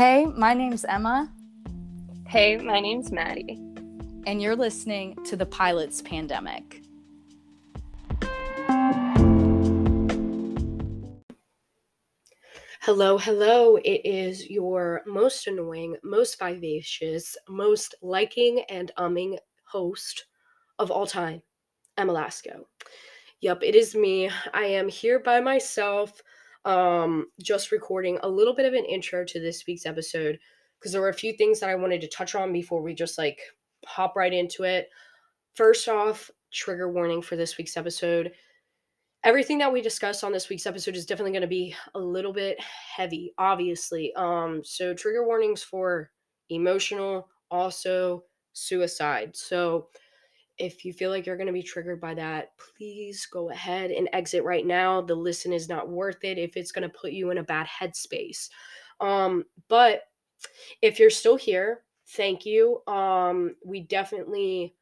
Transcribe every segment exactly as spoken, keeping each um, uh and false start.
Hey, my name's Emma. Hey, my name's Maddie. And you're listening to The Pilot's Pandemic. Hello, hello. It is your most annoying, most vivacious, most liking and umming host of all time, Emma Lasco. Yep, it is me. I am here by myself, um, just recording a little bit of an intro to this week's episode because there were a few things that I wanted to touch on before we just like hop right into it. First off, trigger warning for this week's episode. Everything that we discuss on this week's episode is definitely going to be a little bit heavy, obviously. Um, so trigger warnings for emotional, also suicide. So if you feel like you're going to be triggered by that, please go ahead and exit right now. The listen is not worth it if it's going to put you in a bad headspace. Um, but if you're still here, thank you. Um, we definitely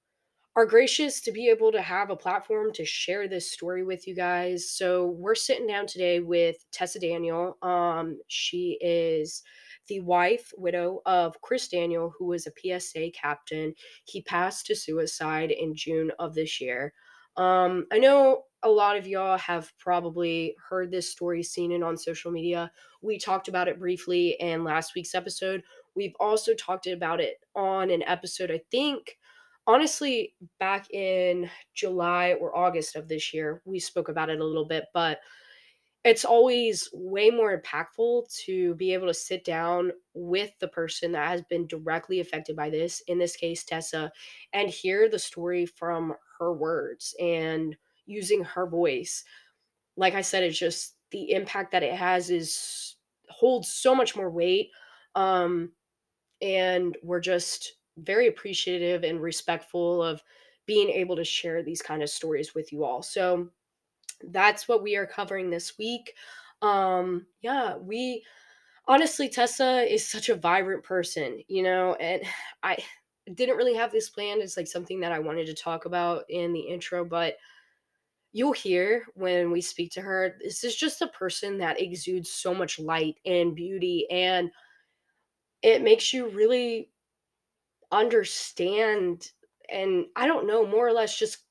are gracious to be able to have a platform to share this story with you guys. So we're sitting down today with Tessa Daniel. Um, she is the wife, widow of Chris Daniel, who was a P S A captain. He passed to suicide in June of this year. Um, I know a lot of y'all have probably heard this story, seen it on social media. We talked about it briefly in last week's episode. We've also talked about it on an episode, I think, honestly, back in July or August of this year. We spoke about it a little bit, but it's always way more impactful to be able to sit down with the person that has been directly affected by this, in this case, Tessa, and hear the story from her words and using her voice. Like I said, it's just the impact that it has is holds so much more weight. Um, and we're just very appreciative and respectful of being able to share these kind of stories with you all. So that's what we are covering this week. Um, yeah, we honestly, Tessa is such a vibrant person, you know, and I didn't really have this planned. It's like something that I wanted to talk about in the intro, but you'll hear when we speak to her, this is just a person that exudes so much light and beauty, and it makes you really understand, and I don't know, more or less just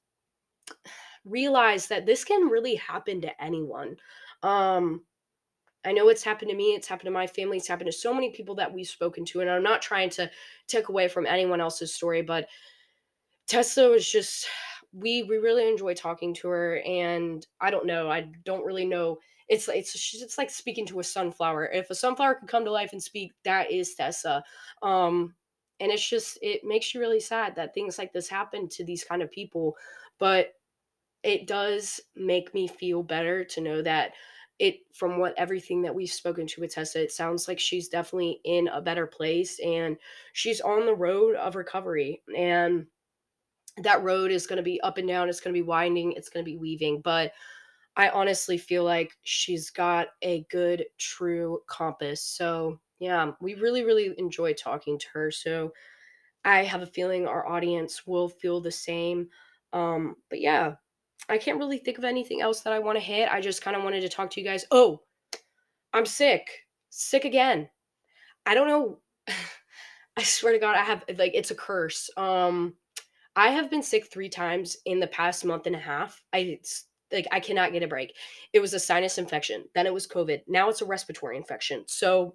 realize that this can really happen to anyone. Um, I know it's happened to me, it's happened to my family, it's happened to so many people that we've spoken to, and I'm not trying to take away from anyone else's story, but Tessa is just we we really enjoy talking to her, and I don't know, I don't really know. It's it's she's it's like speaking to a sunflower. If a sunflower could come to life and speak, that is Tessa. Um, and it's just it makes you really sad that things like this happen to these kind of people, but it does make me feel better to know that it from what everything that we've spoken to with Tessa, it sounds like she's definitely in a better place and she's on the road of recovery. And that road is going to be up and down, it's going to be winding, it's going to be weaving, but I honestly feel like she's got a good true compass. So yeah, we really really enjoy talking to her, so I have a feeling our audience will feel the same. Um but yeah, I can't really think of anything else that I want to hit. I just kind of wanted to talk to you guys. Oh, I'm sick sick again. I don't know. I swear to god, I have like it's a curse. um I have been sick three times in the past month and a half. I it's, like I cannot get a break. It was a sinus infection, then it was COVID, now it's a respiratory infection. So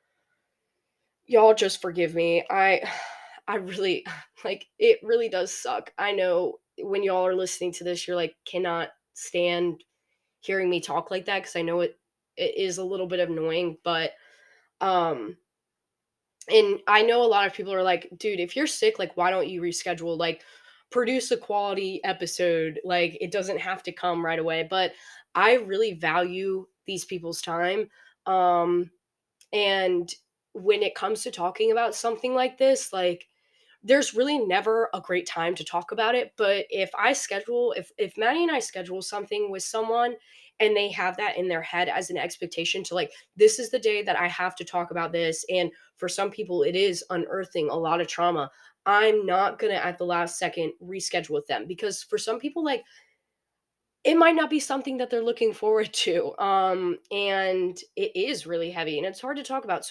y'all just forgive me. I I really like it really does suck. I know when y'all are listening to this, you're like cannot stand hearing me talk like that because I know it it is a little bit annoying, but um and I know a lot of people are like, dude, if you're sick, like, why don't you reschedule? Like, produce a quality episode. Like, it doesn't have to come right away. But I really value these people's time. Um, and when it comes to talking about something like this, like, there's really never a great time to talk about it. But if I schedule, if if Maddie and I schedule something with someone and they have that in their head as an expectation to like, this is the day that I have to talk about this. And for some people, it is unearthing a lot of trauma. I'm not gonna at the last second reschedule with them because for some people, like it might not be something that they're looking forward to. Um, and it is really heavy and it's hard to talk about. So I just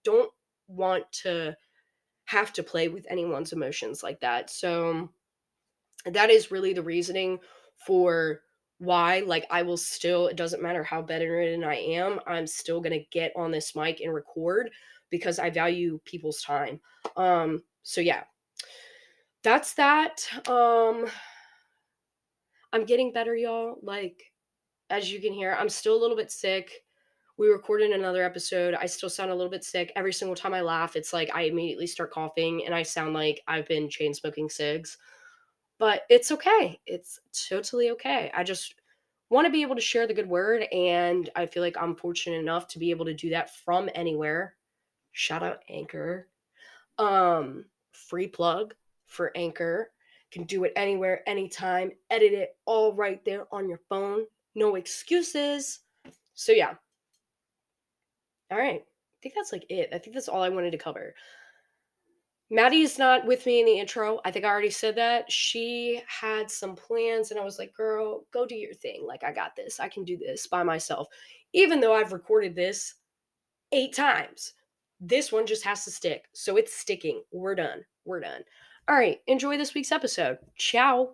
don't want to have to play with anyone's emotions like that. So that is really the reasoning for why, like, I will still, it doesn't matter how bedridden I am, I'm still going to get on this mic and record because I value people's time. Um, so yeah, that's that. Um, I'm getting better, y'all. Like, as you can hear, I'm still a little bit sick. We recorded another episode. I still sound a little bit sick. Every single time I laugh, it's like I immediately start coughing and I sound like I've been chain smoking cigs. But it's okay. It's totally okay. I just want to be able to share the good word, and I feel like I'm fortunate enough to be able to do that from anywhere. Shout out Anchor. Um, free plug for Anchor. Can do it anywhere, anytime. Edit it all right there on your phone. No excuses. So yeah. All right. I think that's like it. I think that's all I wanted to cover. Maddie is not with me in the intro. I think I already said that. She had some plans, and I was like, girl, go do your thing. Like, I got this. I can do this by myself. Even though I've recorded this eight times, this one just has to stick. So it's sticking. We're done. We're done. All right. Enjoy this week's episode. Ciao.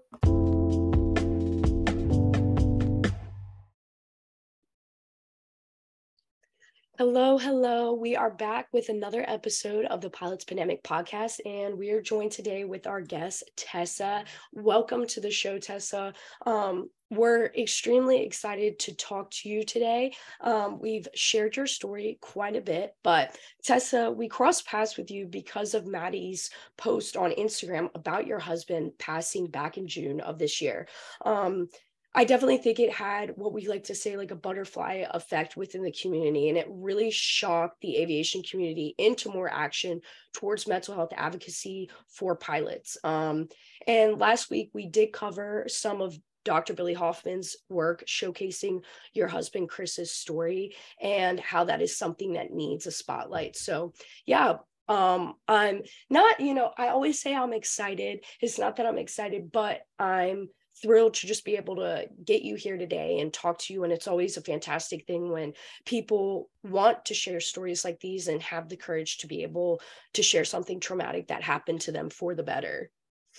Hello, hello. We are back with another episode of the Pilots Pandemic podcast, and we are joined today with our guest, Tessa. Welcome to the show, Tessa. Um, we're extremely excited to talk to you today. Um, we've shared your story quite a bit, but Tessa, we crossed paths with you because of Maddie's post on Instagram about your husband passing back in June of this year. Um, I definitely think it had what we like to say, like a butterfly effect within the community. And it really shocked the aviation community into more action towards mental health advocacy for pilots. Um, and last week, we did cover some of Doctor Billy Hoffman's work showcasing your husband, Chris's story, and how that is something that needs a spotlight. So, yeah. Um, I'm not, you know, I always say I'm excited. It's not that I'm excited, but I'm thrilled to just be able to get you here today and talk to you. And it's always a fantastic thing when people want to share stories like these and have the courage to be able to share something traumatic that happened to them for the better.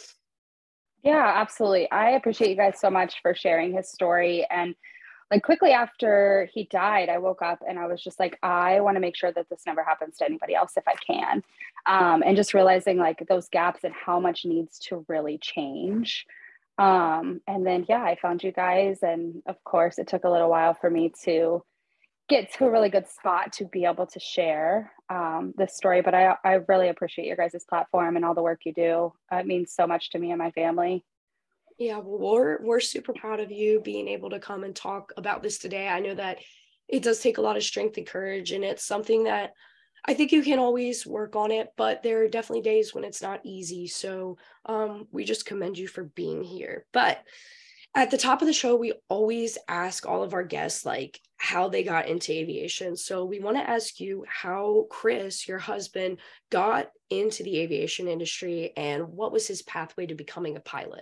Yeah, absolutely. I appreciate you guys so much for sharing his story. And like quickly after he died, I woke up and I was just like, I want to make sure that this never happens to anybody else if I can. Um, and just realizing like those gaps and how much needs to really change. Um, and then, yeah, I found you guys. And of course, it took a little while for me to get to a really good spot to be able to share um, this story. But I, I really appreciate your guys' platform and all the work you do. Uh, it means so much to me and my family. Yeah, well, we're, we're super proud of you being able to come and talk about this today. I know that it does take a lot of strength and courage, and it's something that I think you can always work on it, but there are definitely days when it's not easy. So um, we just commend you for being here. But at the top of the show, we always ask all of our guests, like, how they got into aviation. So we want to ask you how Chris, your husband, got into the aviation industry and what was his pathway to becoming a pilot?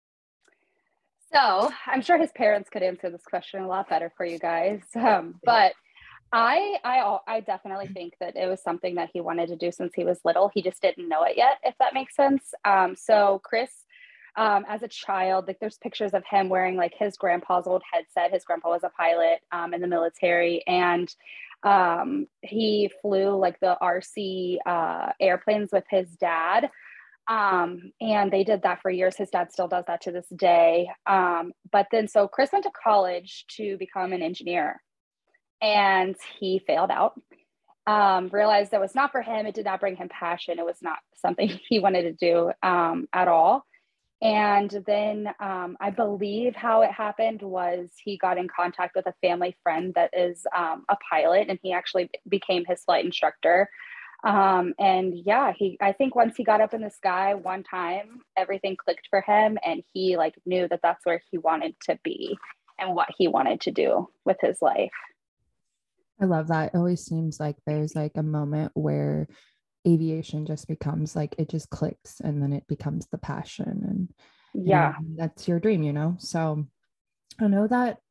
So I'm sure his parents could answer this question a lot better for you guys. Um, but I, I, I definitely think that it was something that he wanted to do since he was little. He just didn't know it yet, if that makes sense. Um, so Chris, um, as a child, like there's pictures of him wearing like his grandpa's old headset. His grandpa was a pilot um, in the military, and um, he flew like the R C uh, airplanes with his dad. Um, and they did that for years. His dad still does that to this day. Um, but then, so Chris went to college to become an engineer, and he failed out, um, realized that was not for him. It did not bring him passion. It was not something he wanted to do um, at all. And then um, I believe how it happened was he got in contact with a family friend that is um, a pilot, and he actually became his flight instructor. Um, and yeah, he, I think once he got up in the sky one time, everything clicked for him, and he like knew that that's where he wanted to be and what he wanted to do with his life. I love that. It always seems like there's like a moment where aviation just becomes like, it just clicks, and then it becomes the passion, and yeah, and that's your dream, you know? So I know that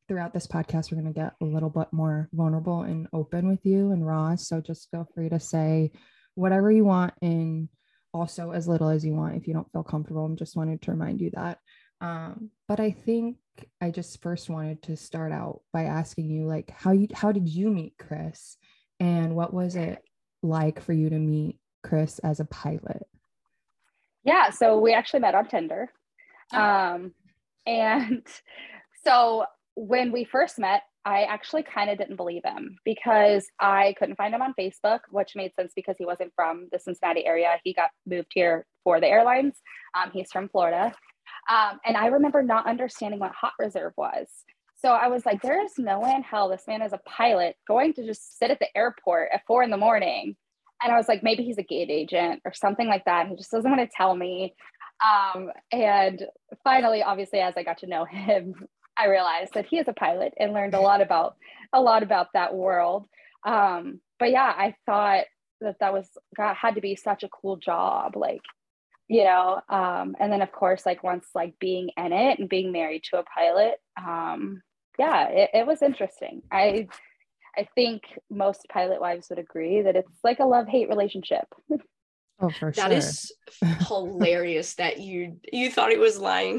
throughout this podcast, we're going to get a little bit more vulnerable and open with you and raw. So just feel free to say whatever you want and also as little as you want if you don't feel comfortable. I just wanted to remind you that. Um, but I think I just first wanted to start out by asking you, like, how you how did you meet Chris, and what was it like for you to meet Chris as a pilot? Yeah, so we actually met on Tinder. Um, and so when we first met, I actually kind of didn't believe him because I couldn't find him on Facebook, which made sense because he wasn't from the Cincinnati area. He got moved here for the airlines. Um, he's from Florida. Um, and I remember not understanding what hot reserve was. So I was like, there is no way in hell this man is a pilot going to just sit at the airport at four in the morning. And I was like, maybe he's a gate agent or something like that. He just doesn't want to tell me. Um, and finally, obviously, as I got to know him, I realized that he is a pilot and learned a lot about a lot about that world. Um, but yeah, I thought that that was God had to be such a cool job, like, you know. Um, and then of course, like once like being in it and being married to a pilot, um, yeah, it, it was interesting. I I think most pilot wives would agree that it's like a love-hate relationship. Oh, for That sure. is hilarious that you you thought he was lying.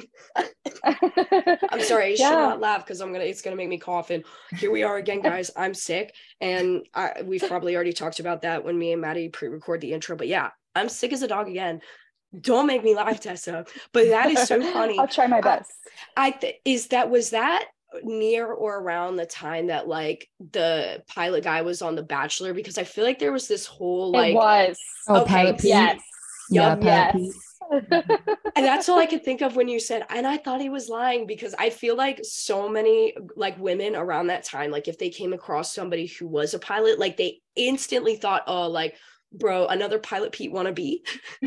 I'm sorry, I Yeah. should not laugh because I'm gonna it's gonna make me cough. And here we are again, guys. I'm sick, and I, we've probably already talked about that when me and Maddie pre-record the intro. But yeah, I'm sick as a dog again. Don't make me laugh, Tessa. But that is so funny. I'll try my best. I, I th- is that was that near or around the time that like the pilot guy was on The Bachelor? Because I feel like there was this whole like It was. Oh, okay, Pilot Pete? Yes. Yeah, Yup. Pilot Yes. Pete. And that's all I could think of when you said, and I thought he was lying, because I feel like so many like women around that time, like if they came across somebody who was a pilot, like they instantly thought, oh, like, bro, another Pilot Pete wannabe.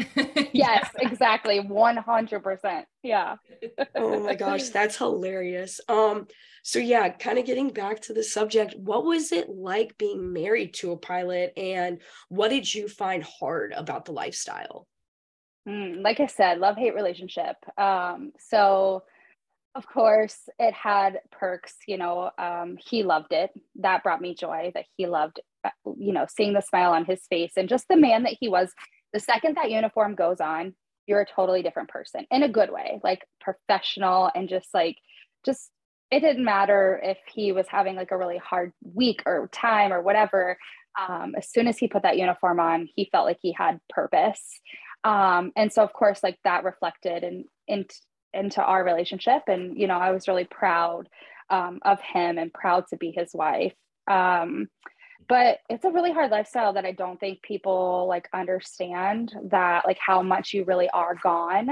Yes, exactly. one hundred percent. Yeah. Oh my gosh, that's hilarious. Um, so yeah, kind of getting back to the subject, what was it like being married to a pilot, and what did you find hard about the lifestyle? Mm, like I said, love-hate relationship. Um, so of course it had perks, you know, um, he loved it. That brought me joy that he loved, uh, you know, seeing the smile on his face and just the man that he was. The second that uniform goes on, you're a totally different person in a good way, like professional and just like, just, it didn't matter if he was having like a really hard week or time or whatever. Um, as soon as he put that uniform on, he felt like he had purpose. Um, and so of course, like that reflected in, in, into our relationship. And, you know, I was really proud um, of him and proud to be his wife. Um, but it's a really hard lifestyle that I don't think people like understand, that like how much you really are gone.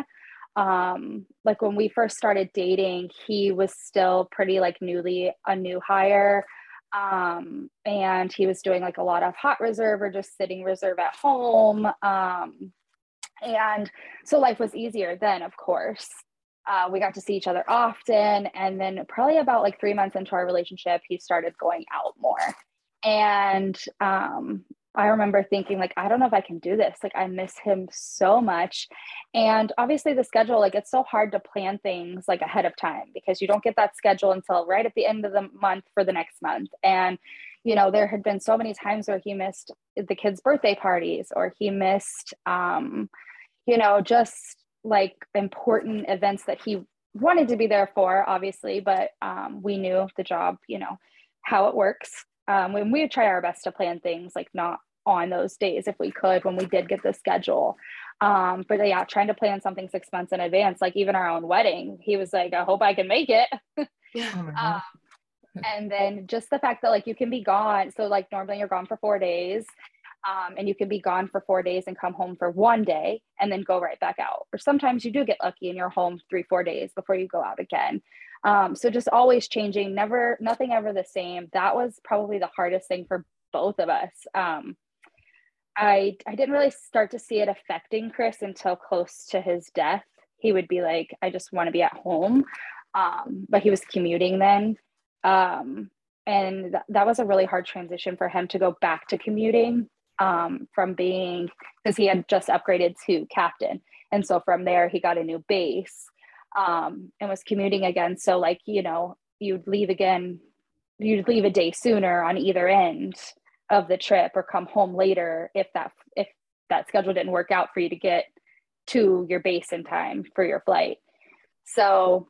Um, like when we first started dating, he was still pretty like newly a new hire. Um, and he was doing like a lot of hot reserve or just sitting reserve at home. Um, and so life was easier then, of course. Uh, we got to see each other often. And then probably about like three months into our relationship, he started going out more. And um, I remember thinking like, I don't know if I can do this. Like, I miss him so much. And obviously the schedule, like it's so hard to plan things like ahead of time because you don't get that schedule until right at the end of the month for the next month. And, you know, there had been so many times where he missed the kids' birthday parties, or he missed, um, you know, just like important events that he wanted to be there for, obviously, but um, we knew the job, you know, how it works. Um, when we would try our best to plan things, like not on those days if we could, when we did get the schedule. Um, but yeah, trying to plan something six months in advance, like even our own wedding, he was like, I hope I can make it. Oh my um, God. and then just the fact that like you can be gone. So like normally you're gone for four days. Um, and you can be gone for four days and come home for one day and then go right back out. Or sometimes you do get lucky and you're home three, four days before you go out again. Um, so just always changing, never, nothing ever the same. That was probably the hardest thing for both of us. Um, I, I didn't really start to see it affecting Chris until close to his death. He would be like, I just want to be at home. Um, but he was commuting then. Um, and th- that was a really hard transition for him to go back to commuting. Um, from being, because he had just upgraded to captain. And so from there, he got a new base um, and was commuting again. So like, you know, you'd leave again, you'd leave a day sooner on either end of the trip or come home later if that if that schedule didn't work out for you to get to your base in time for your flight. So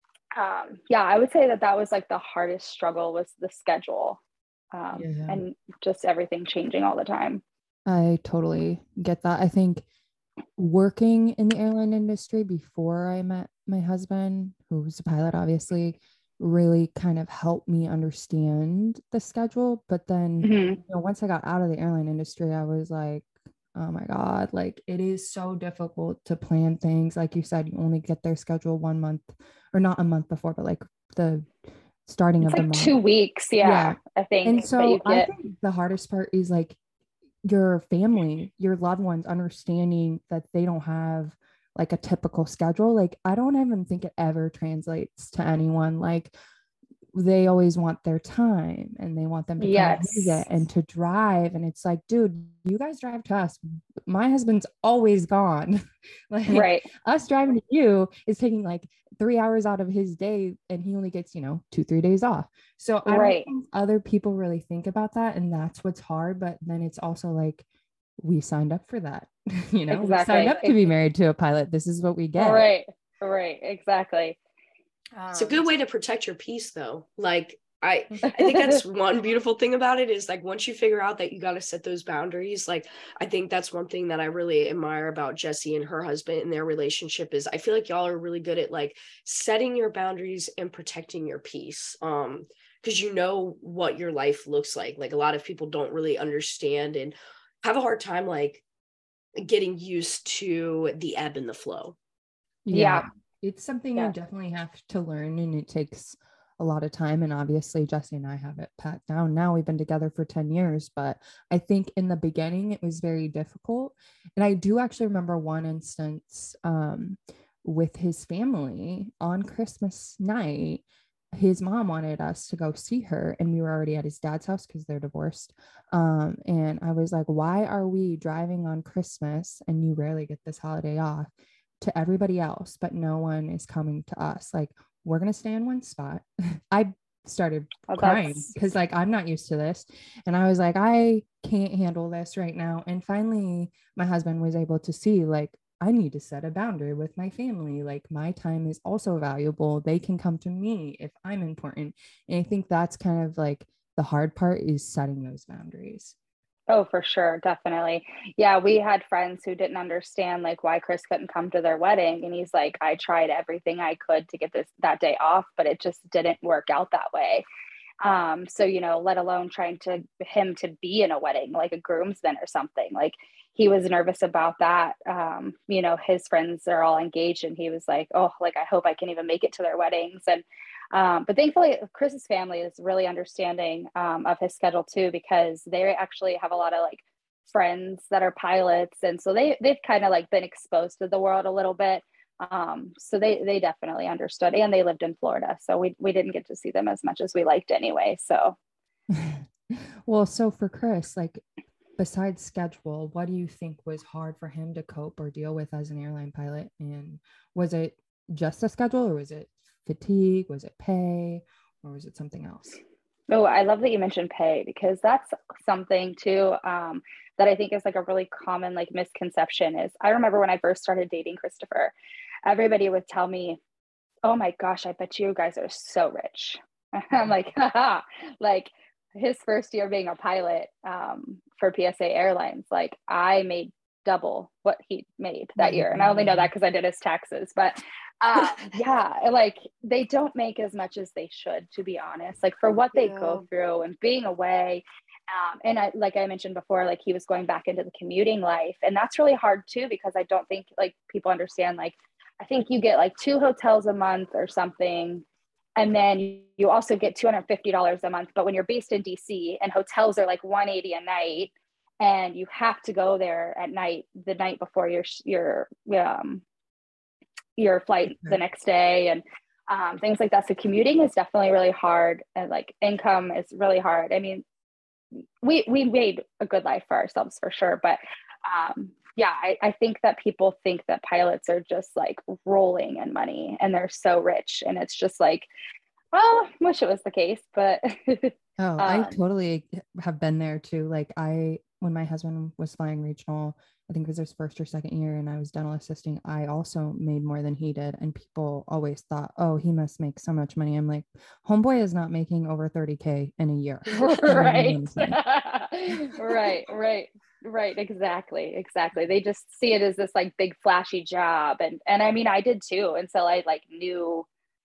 um, yeah, I would say that that was like the hardest struggle was the schedule um, Yeah. and just everything changing all the time. I totally get that. I think working in the airline industry before I met my husband, who was a pilot, obviously, really kind of helped me understand the schedule. But then, Mhm. you know, once I got out of the airline industry, I was like, oh my God, like it is so difficult to plan things. Like you said, you only get their schedule one month or not a month before, but like the starting It's of the like month. two weeks. Yeah, Yeah. I think And that so you I get. think the hardest part is like your family, your loved ones understanding that they don't have like a typical schedule. Like I don't even think it ever translates to anyone. Like they always want their time and they want them to come Yes. visit and to drive. And it's like, dude, you guys drive to us. My husband's always gone. Like Right. us driving to you is taking like three hours out of his day and he only gets, you know, two, three days off. So I Right. don't think other people really think about that. And that's what's hard. But then it's also like, we signed up for that. You know, we signed Exactly. up to be married to a pilot. This is what we get. Right. Right. Exactly. It's a Um, good way to protect your peace, though. Like I, I think that's one beautiful thing about it is like once you figure out that you got to set those boundaries, like I think that's one thing that I really admire about Jessie and her husband and their relationship is I feel like y'all are really good at like setting your boundaries and protecting your peace. Um, because you know what your life looks like. Like a lot of people don't really understand and have a hard time like getting used to the ebb and the flow. Yeah. Yeah. It's something Yeah. you definitely have to learn and it takes a lot of time. And obviously Jessie and I have it pat down now. We've been together for ten years, but I think in the beginning it was very difficult. And I do actually remember one instance um, with his family on Christmas night. His mom wanted us to go see her and we were already at his dad's house because they're divorced. Um, and I was like, why are we driving on Christmas and you rarely get this holiday off to everybody else, but no one is coming to us? Like, we're going to stay in one spot. I started Oh, crying that's- because like, I'm not used to this. And I was like, I can't handle this right now. And finally my husband was able to see like, I need to set a boundary with my family. Like my time is also valuable. They can come to me if I'm important. And I think that's kind of like the hard part is setting those boundaries. Oh, for sure. Definitely. Yeah. We had friends who didn't understand like why Chris couldn't come to their wedding. And he's like, I tried everything I could to get this that day off, but it just didn't work out that way. Um, so, you know, let alone trying to him to be in a wedding, like a groomsman or something. Like he was nervous about that. Um, you know, his friends are all engaged and he was like, oh, like, I hope I can even make it to their weddings. And, um, but thankfully Chris's family is really understanding, um, of his schedule too, because they actually have a lot of like friends that are pilots. And so they, they've kind of like been exposed to the world a little bit. Um, so they, they definitely understood and they lived in Florida. So we, we didn't get to see them as much as we liked anyway. So. Well, so for Chris, like besides schedule, what do you think was hard for him to cope or deal with as an airline pilot? And was it just a schedule or was it fatigue? Was it pay or was it something else? Oh, I love that you mentioned pay because that's something too, um, that I think is like a really common like misconception is I remember when I first started dating Christopher, everybody would tell me, oh my gosh, I bet you guys are so rich. I'm like, haha, like his first year being a pilot, um, for P S A Airlines, like I made double what he made that year. And I only know that because I did his taxes, but um, yeah, like they don't make as much as they should, to be honest, like for what they Yeah. go through and being away. Um, and I, like I mentioned before, like he was going back into the commuting life. And that's really hard too, because I don't think like people understand, like, I think you get like two hotels a month or something. And then you also get two hundred fifty dollars a month. But when you're based in D C and hotels are like one hundred eighty dollars a night, and you have to go there at night, the night before your, your, um, your flight the next day and um, things like that. So commuting is definitely really hard. And like income is really hard. I mean, we, we made a good life for ourselves for sure. But um, yeah, I, I think that people think that pilots are just like rolling in money and they're so rich. And it's just like, Well, wish it was the case, but Oh, I um, totally have been there too. Like I, when my husband was flying regional, I think it was his first or second year, and I was dental assisting, I also made more than he did. And people always thought, oh, he must make so much money. I'm like, homeboy is not making over thirty K in a year. right, right, right, right, exactly, exactly. They just see it as this like big flashy job, and and I mean, I did too until I like knew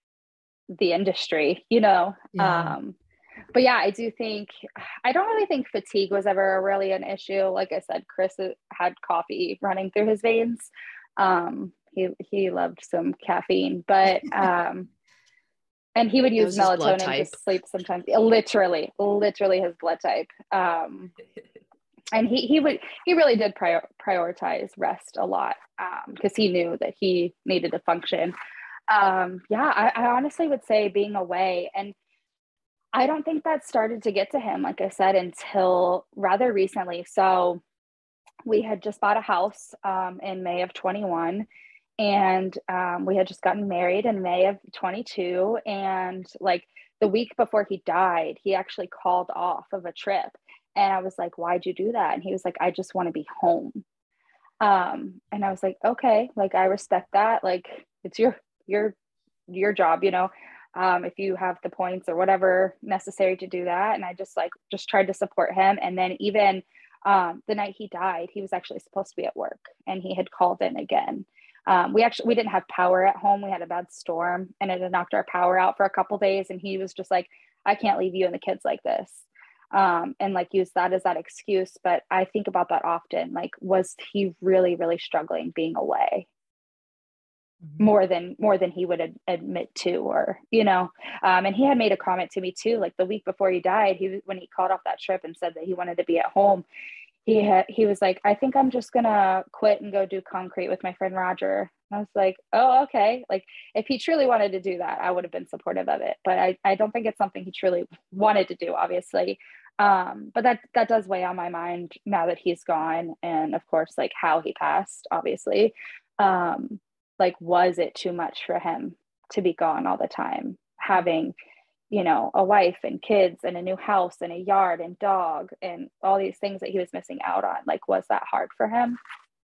the industry, you know. Yeah. Um, but yeah, I do think I don't really think fatigue was ever really an issue. Like I said, Chris had coffee running through his veins. Um, he he loved some caffeine, but um, and he would That use was his blood melatonin to type. sleep sometimes. Literally, literally his blood type. Um, and he he would he really did prior, prioritize rest a lot because um, he knew that he needed to function. Um, yeah, I, I honestly would say being away, and I don't think that started to get to him, like I said, until rather recently. So we had just bought a house um, in May of twenty-one, and um, we had just gotten married in May of twenty-two. And like the week before he died, he actually called off of a trip. And I was like, why'd you do that? And he was like, I just want to be home. Um, and I was like, okay, like I respect that. Like it's your your your job, you know. Um, if you have the points or whatever necessary to do that. And I just like just tried to support him. And then even um, the night he died, he was actually supposed to be at work, and he had called in again. Um, we actually we didn't have power at home. We had a bad storm, and it had knocked our power out for a couple days. And he was just like, I can't leave you and the kids like this. Um, and like use that as that excuse. But I think about that often. Like, was he really, really struggling being away? Mhm. more than more than he would ad- admit to, or you know. Um, and he had made a comment to me too, like the week before he died, he when he called off that trip and said that he wanted to be at home, he had he was like, I think I'm just gonna quit and go do concrete with my friend Roger. And I was like, oh, okay. Like if he truly wanted to do that, I would have been supportive of it, but i, I don't think it's something he truly wanted to do, obviously. Um, but that that does weigh on my mind now that he's gone, and of course like how he passed, obviously. um, like was it too much for him to be gone all the time, having you know a wife and kids and a new house and a yard and dog and all these things that he was missing out on? Like was that hard for him?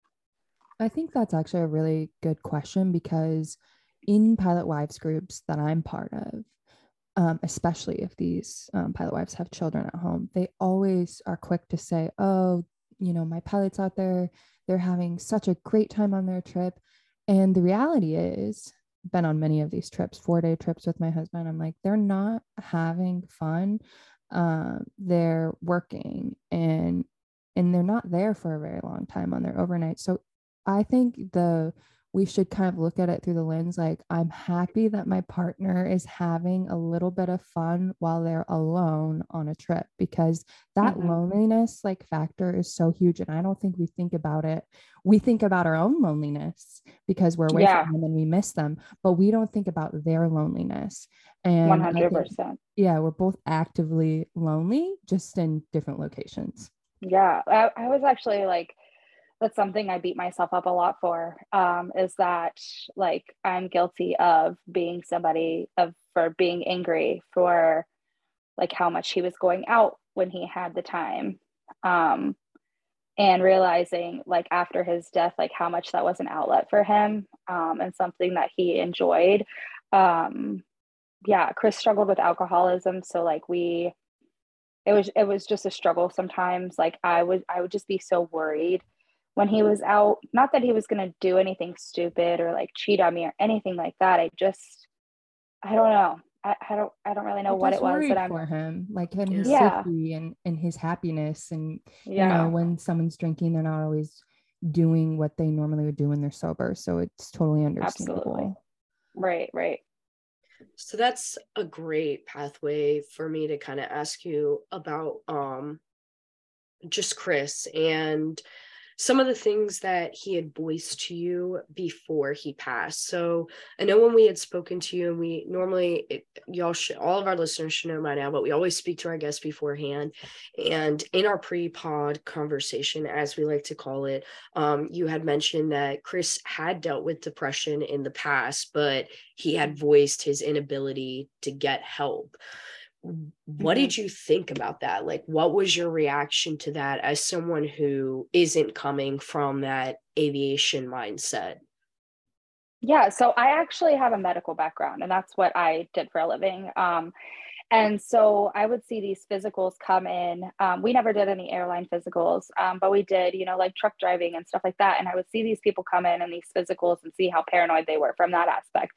I think that's actually a really good question because in pilot wives groups that I'm part of, um, especially if these um, pilot wives have children at home, they always are quick to say, oh, you know, my pilots out there, they're having such a great time on their trip. And the reality is, been on many of these trips, four day trips with my husband. I'm like, they're not having fun. Um, they're working and and they're not there for a very long time on their overnight. So I think the we should kind of look at it through the lens like I'm happy that my partner is having a little bit of fun while they're alone on a trip, because that Mm-hmm. loneliness like factor is so huge, and I don't think we think about it. We think about our own loneliness because we're away from Yeah, them and we miss them, but we don't think about their loneliness. And I think one hundred percent. yeah, we're both actively lonely, just in different locations. Yeah, I, I was actually like, that's something I beat myself up a lot for, um, is that like I'm guilty of being somebody of for being angry for like how much he was going out when he had the time. Um, and realizing like after his death, like how much that was an outlet for him, um, and something that he enjoyed. Um, yeah, Chris struggled with alcoholism. So like we, it was, it was just a struggle sometimes. Like I would, I would just be so worried when he was out. Not that he was going to do anything stupid or like cheat on me or anything like that. I just, I don't know. I, I don't, I don't really know You're what it just was that worried I'm, for him, like in his Yeah. yeah, safety and and his happiness. And you know, yeah, when someone's drinking, they're not always doing what they normally would do when they're sober. So it's totally absolutely. understandable. Right, right. So that's a great pathway for me to kind of ask you about um just Chris. And some of the things that he had voiced to you before he passed. So I know when we had spoken to you, and we normally, it, y'all should, all of our listeners should know by now, but we always speak to our guests beforehand. And in our pre-pod conversation, as we like to call it, um, you had mentioned that Chris had dealt with depression in the past, but he had voiced his inability to get help. What mm-hmm. did you think about that? Like, what was your reaction to that as someone who isn't coming from that aviation mindset? Yeah, so I actually have a medical background, and that's what I did for a living. Um, and so I would see these physicals come in. Um, we never did any airline physicals, um, but we did, you know, like truck driving and stuff like that. And I would see these people come in and these physicals and see how paranoid they were from that aspect.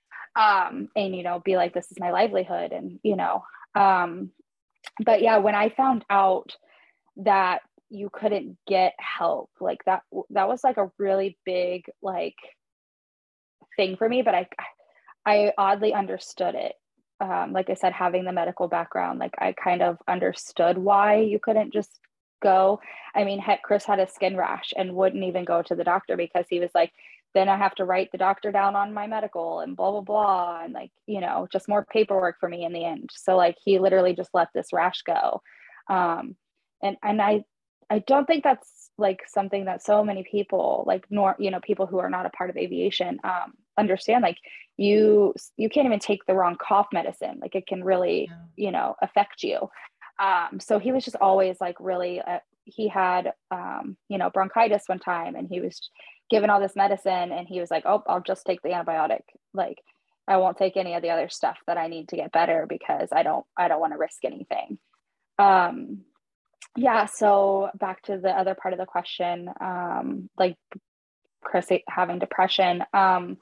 Um, and, you know, be like, this is my livelihood. And, you know, um, but yeah, when I found out that you couldn't get help, like that, that was like a really big, like thing for me, but I, I oddly understood it. Um, like I said, having the medical background, like I kind of understood why you couldn't just go. I mean, heck, Chris had a skin rash and wouldn't even go to the doctor because he was like, then I have to write the doctor down on my medical and blah, blah, blah. And like, you know, just more paperwork for me in the end. So like, he literally just let this rash go. Um, and, and I, I don't think that's like something that so many people like, nor, you know, people who are not a part of aviation, um, understand. Like you, you can't even take the wrong cough medicine. Like it can really, yeah. you know, affect you. Um, so he was just always like really, uh, he had, um, you know, bronchitis one time, and he was given all this medicine, and he was like, oh, I'll just take the antibiotic. Like, I won't take any of the other stuff that I need to get better because I don't, I don't want to risk anything. Um, yeah. So back to the other part of the question, um, like Chris having depression. Um,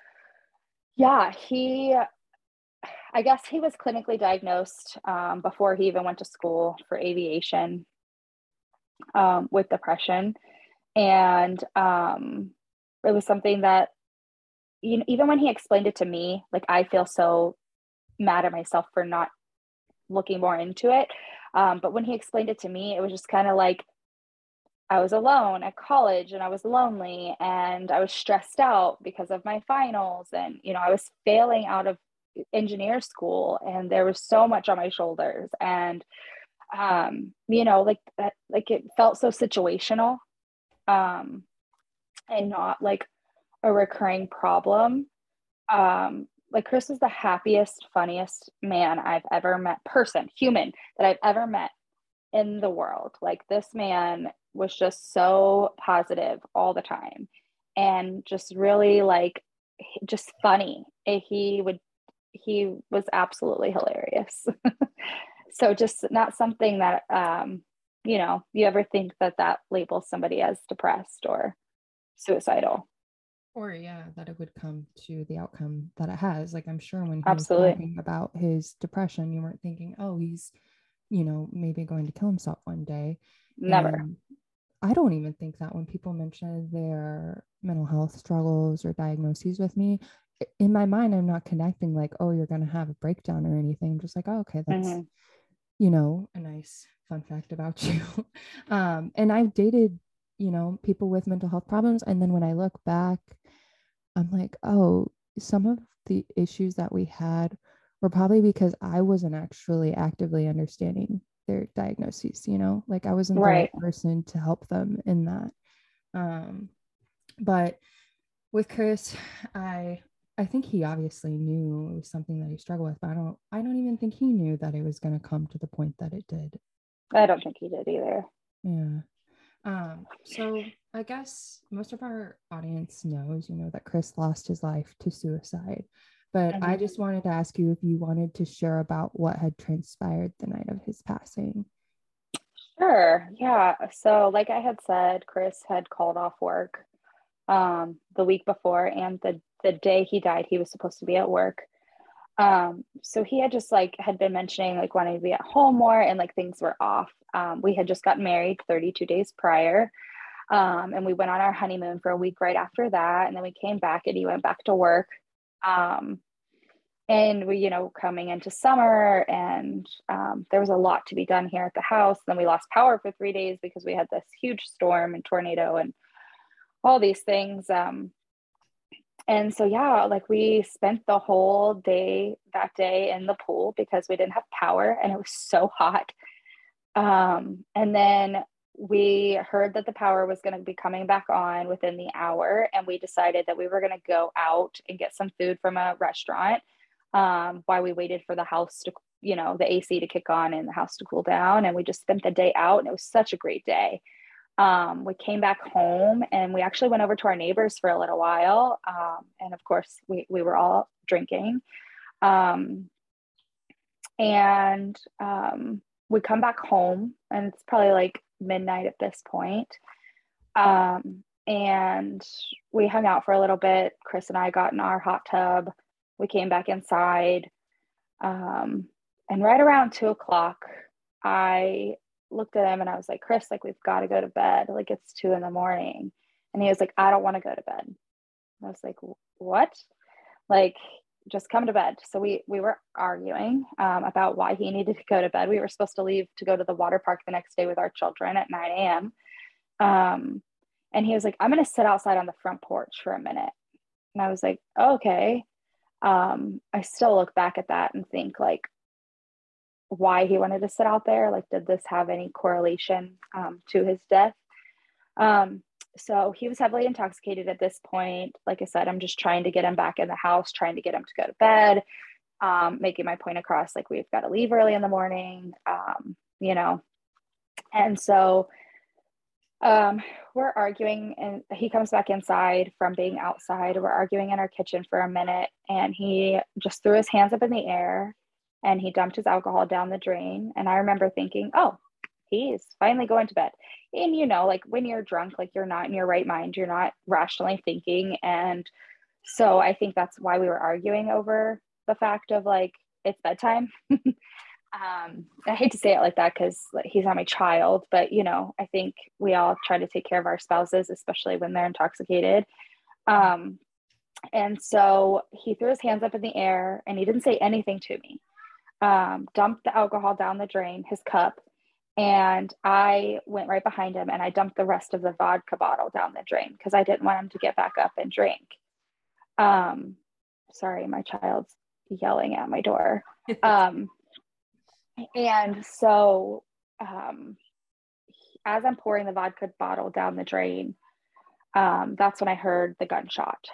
yeah, he, I guess he was clinically diagnosed, um, before he even went to school for aviation, um, with depression. And, um, it was something that, you know, even when he explained it to me, like, I feel so mad at myself for not looking more into it. Um, but when he explained it to me, it was just kind of like, I was alone at college and I was lonely and I was stressed out because of my finals. And, you know, I was failing out of engineer school and there was so much on my shoulders. And, um, you know, like that, like it felt so situational, um, and not like a recurring problem. Um, like Chris is the happiest, funniest man I've ever met, person, human that I've ever met in the world. Like this man was just so positive all the time and just really like just funny. He would, he was absolutely hilarious. So just not something that, um, you know, you ever think that that labels somebody as depressed or suicidal. Or yeah, that it would come to the outcome that it has. Like I'm sure when he Absolutely. was talking about his depression, you weren't thinking, oh, he's, you know, maybe going to kill himself one day. Never. And I don't even think that when people mention their mental health struggles or diagnoses with me, in my mind, I'm not connecting like, oh, you're going to have a breakdown or anything. I'm just like, oh, okay, that's, mm-hmm. you know, a nice fun fact about you. um, and I've dated, you know, people with mental health problems. And then when I look back, I'm like, oh, some of the issues that we had were probably because I wasn't actually actively understanding their diagnoses, you know, like I wasn't right. the right person to help them in that. Um, but with Chris, I, I think he obviously knew it was something that he struggled with, but I don't, I don't even think he knew that it was going to come to the point that it did. I don't think he did either. Yeah. Um, so I guess most of our audience knows, you know, that Chris lost his life to suicide, but mm-hmm. I just wanted to ask you if you wanted to share about what had transpired the night of his passing. Sure. Yeah. So like I had said, Chris had called off work, um, the week before, and the, the day he died, he was supposed to be at work. Um, so he had just like had been mentioning like wanting to be at home more and like things were off. Um, we had just gotten married thirty-two days prior. Um, and we went on our honeymoon for a week right after that. And then we came back and he went back to work. Um, and we, you know, coming into summer, and um, there was a lot to be done here at the house. Then we lost power for three days because we had this huge storm and tornado and all these things. Um, and so, yeah, like we spent the whole day that day in the pool because we didn't have power and it was so hot. Um, and then we heard that the power was going to be coming back on within the hour. And we decided that we were going to go out and get some food from a restaurant um, while we waited for the house to, you know, the A C to kick on and the house to cool down. And we just spent the day out, and it was such a great day. Um, we came back home and we actually went over to our neighbors for a little while. Um, and of course we, we were all drinking. Um, and um, we come back home, and it's probably like midnight at this point. Um, and we hung out for a little bit. Chris and I got in our hot tub. We came back inside. Um, and right around two o'clock, I looked at him and I was like, Chris, like, we've got to go to bed. Like, it's two in the morning. And he was like, I don't want to go to bed. And I was like, what? Like, just come to bed. So we, we were arguing um, about why he needed to go to bed. We were supposed to leave to go to the water park the next day with our children at nine a.m. Um, and he was like, I'm going to sit outside on the front porch for a minute. And I was like, oh, okay. Um, I still look back at that and think, like, why he wanted to sit out there. Like, did this have any correlation um, to his death? Um, so he was heavily intoxicated at this point. Like I said, I'm just trying to get him back in the house, trying to get him to go to bed, um, making my point across, like, we've got to leave early in the morning, um, you know? And so um, we're arguing, and he comes back inside from being outside. We're arguing in our kitchen for a minute, and he just threw his hands up in the air and he dumped his alcohol down the drain. And I remember thinking, oh, he's finally going to bed. And, you know, like, when you're drunk, like, you're not in your right mind, you're not rationally thinking. And so I think that's why we were arguing over the fact of, like, it's bedtime. um, I hate to say it like that because, like, he's not my child, but, you know, I think we all try to take care of our spouses, especially when they're intoxicated. Um, and so he threw his hands up in the air and he didn't say anything to me. Um, dumped the alcohol down the drain, his cup, and I went right behind him and I dumped the rest of the vodka bottle down the drain because I didn't want him to get back up and drink. Um, sorry, my child's yelling at my door. Um, and so um, as I'm pouring the vodka bottle down the drain, um, that's when I heard the gunshot.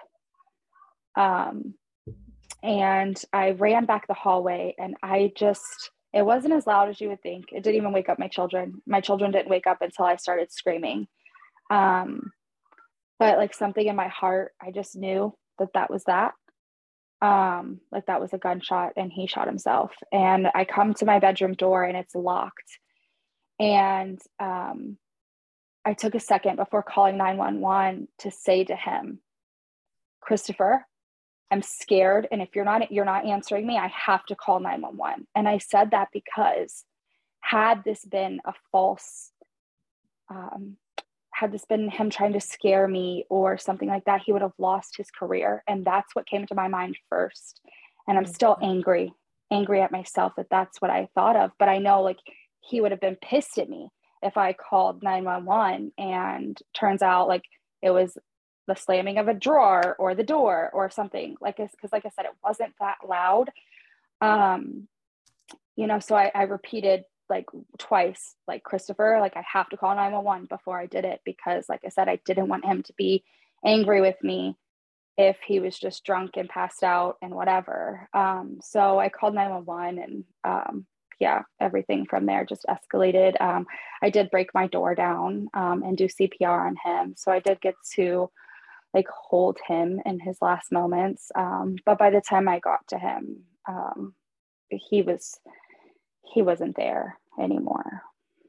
Um, And I ran back the hallway, and I just, it wasn't as loud as you would think. It didn't even wake up my children. My children didn't wake up until I started screaming. Um, but like, something in my heart, I just knew that that was that. Um, like, that was a gunshot and he shot himself. And I come to my bedroom door and it's locked. And um, I took a second before calling nine one one to say to him, Christopher, I'm scared. And if you're not, you're not answering me, I have to call nine one one. And I said that because had this been a false, um, had this been him trying to scare me or something like that, he would have lost his career. And that's what came to my mind first. And I'm still angry, angry at myself that that's what I thought of. But I know, like, he would have been pissed at me if I called nine one one and turns out like it was the slamming of a drawer or the door or something, like, because like I said, it wasn't that loud. Um, you know, so I, I repeated like twice, like, Christopher, like, I have to call nine one one before I did it, because like I said, I didn't want him to be angry with me if he was just drunk and passed out and whatever. Um, so I called nine one one, and um, yeah, everything from there just escalated. Um, I did break my door down um, and do C P R on him. So I did get to like hold him in his last moments. Um, but by the time I got to him, um, he was, he wasn't there anymore.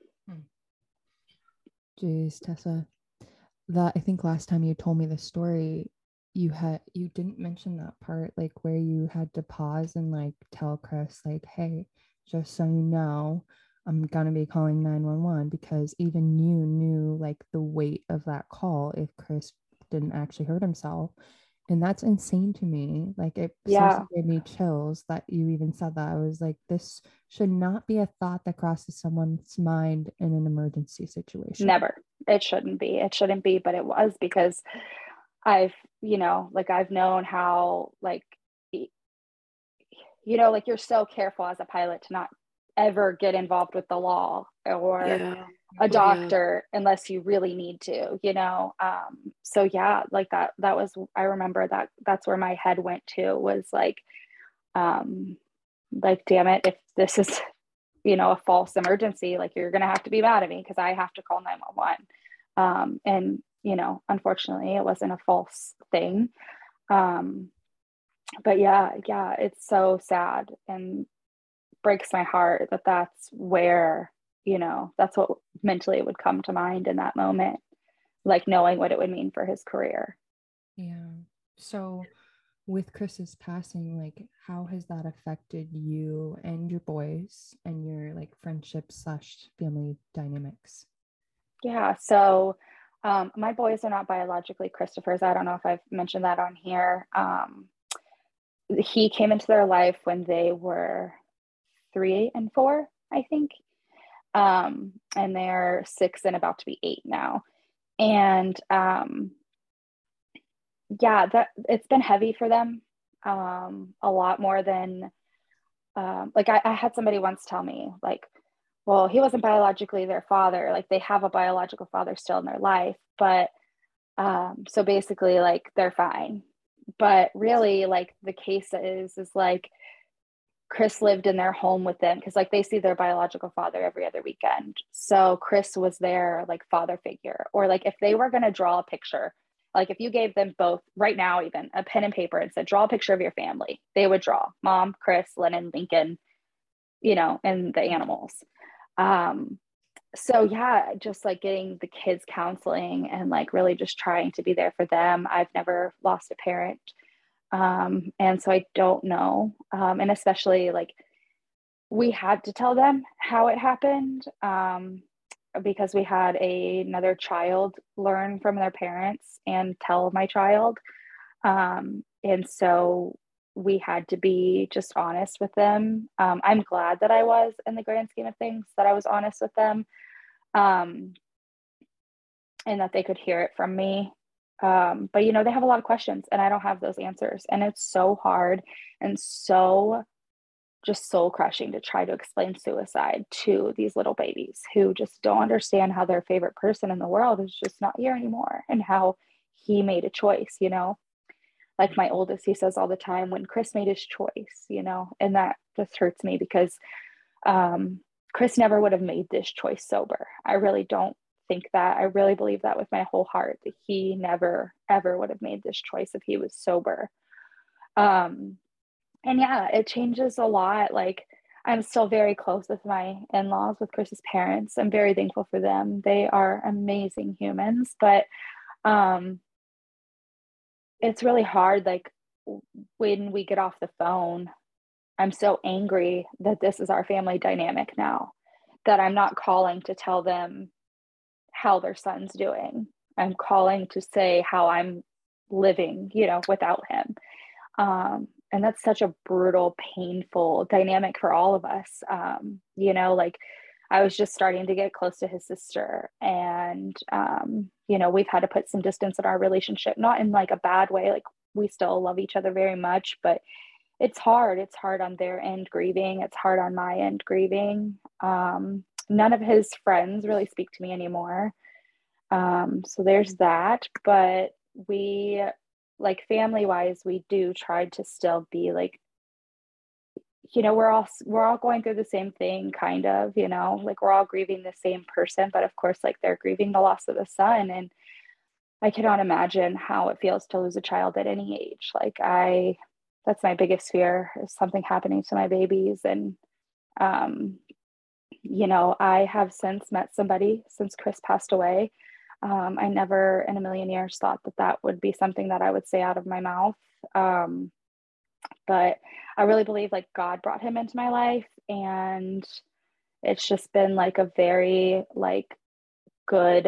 Jeez, Tessa, that, I think last time you told me the story, you had, you didn't mention that part, like where you had to pause and like tell Chris, like, hey, just so you know, I'm gonna be calling nine one one, because even you knew like the weight of that call if Chris didn't actually hurt himself. And that's insane to me. Like it Yeah. seriously gave me chills that you even said that. I was like, this should not be a thought that crosses someone's mind in an emergency situation. Never. It shouldn't be. It shouldn't be, but it was, because I've, you know, like I've known how, like, y- you know, like you're so careful as a pilot to not ever get involved with the law or Yeah. a Yeah. doctor unless you really need to, you know. Um, so yeah, like that, that was, I remember that that's where my head went to, was like, um, like, damn it, if this is, you know, a false emergency, like you're gonna have to be mad at me because I have to call nine one one. Um, and you know, unfortunately, it wasn't a false thing. Um, but yeah, yeah, it's so sad and breaks my heart that that's where, you know, that's what mentally would come to mind in that moment, like knowing what it would mean for his career. Yeah. So with Chris's passing, like how has that affected you and your boys and your like friendship slash family dynamics? Yeah. So um, my boys are not biologically Christopher's. I don't know if I've mentioned that on here. Um, he came into their life when they were three and four, I think. Um, and they're six and about to be eight now. And um, yeah, that it's been heavy for them, um, a lot more than um, like I, I had somebody once tell me, like, well, he wasn't biologically their father. Like they have a biological father still in their life, but um, so basically, like they're fine. But really, like the case is, is like Chris lived in their home with them because like they see their biological father every other weekend. So Chris was their like father figure. Or like if they were going to draw a picture, like if you gave them both right now, even a pen and paper and said, draw a picture of your family, they would draw mom, Chris, Lennon, Lincoln, you know, and the animals. Um, so yeah, just like getting the kids counseling and like really just trying to be there for them. I've never lost a parent. Um, and so I don't know. Um, and especially like we had to tell them how it happened, um, because we had a, another child learn from their parents and tell my child. Um, and so we had to be just honest with them. Um, I'm glad that I was, in the grand scheme of things, that I was honest with them, um, and that they could hear it from me. Um, but you know, they have a lot of questions and I don't have those answers. And it's so hard and so just soul crushing to try to explain suicide to these little babies who just don't understand how their favorite person in the world is just not here anymore and how he made a choice, you know. Like my oldest, he says all the time, when Chris made his choice, you know, and that just hurts me because um, Chris never would have made this choice sober. I really don't think that. I really believe that with my whole heart, that he never, ever would have made this choice if he was sober. Um, and yeah, it changes a lot. Like, I'm still very close with my in-laws, with Chris's parents. I'm very thankful for them. They are amazing humans, but um, it's really hard. Like, when we get off the phone, I'm so angry that this is our family dynamic now, that I'm not calling to tell them how their son's doing. I'm calling to say how I'm living, you know, without him. Um, and that's such a brutal, painful dynamic for all of us. Um, you know, like I was just starting to get close to his sister, and, um, you know, we've had to put some distance in our relationship, not in like a bad way. Like we still love each other very much, but it's hard. It's hard on their end grieving. It's hard on my end grieving. Um, none of his friends really speak to me anymore. Um, so there's that. But we, like family wise, we do try to still be like, you know, we're all we're all going through the same thing, kind of, you know, like we're all grieving the same person. But of course, like they're grieving the loss of a son, and I cannot imagine how it feels to lose a child at any age. Like I, that's my biggest fear, is something happening to my babies. And, um, you know, I have since met somebody since Chris passed away. Um, I never in a million years thought that that would be something that I would say out of my mouth. Um, but I really believe like God brought him into my life, and it's just been like a very like good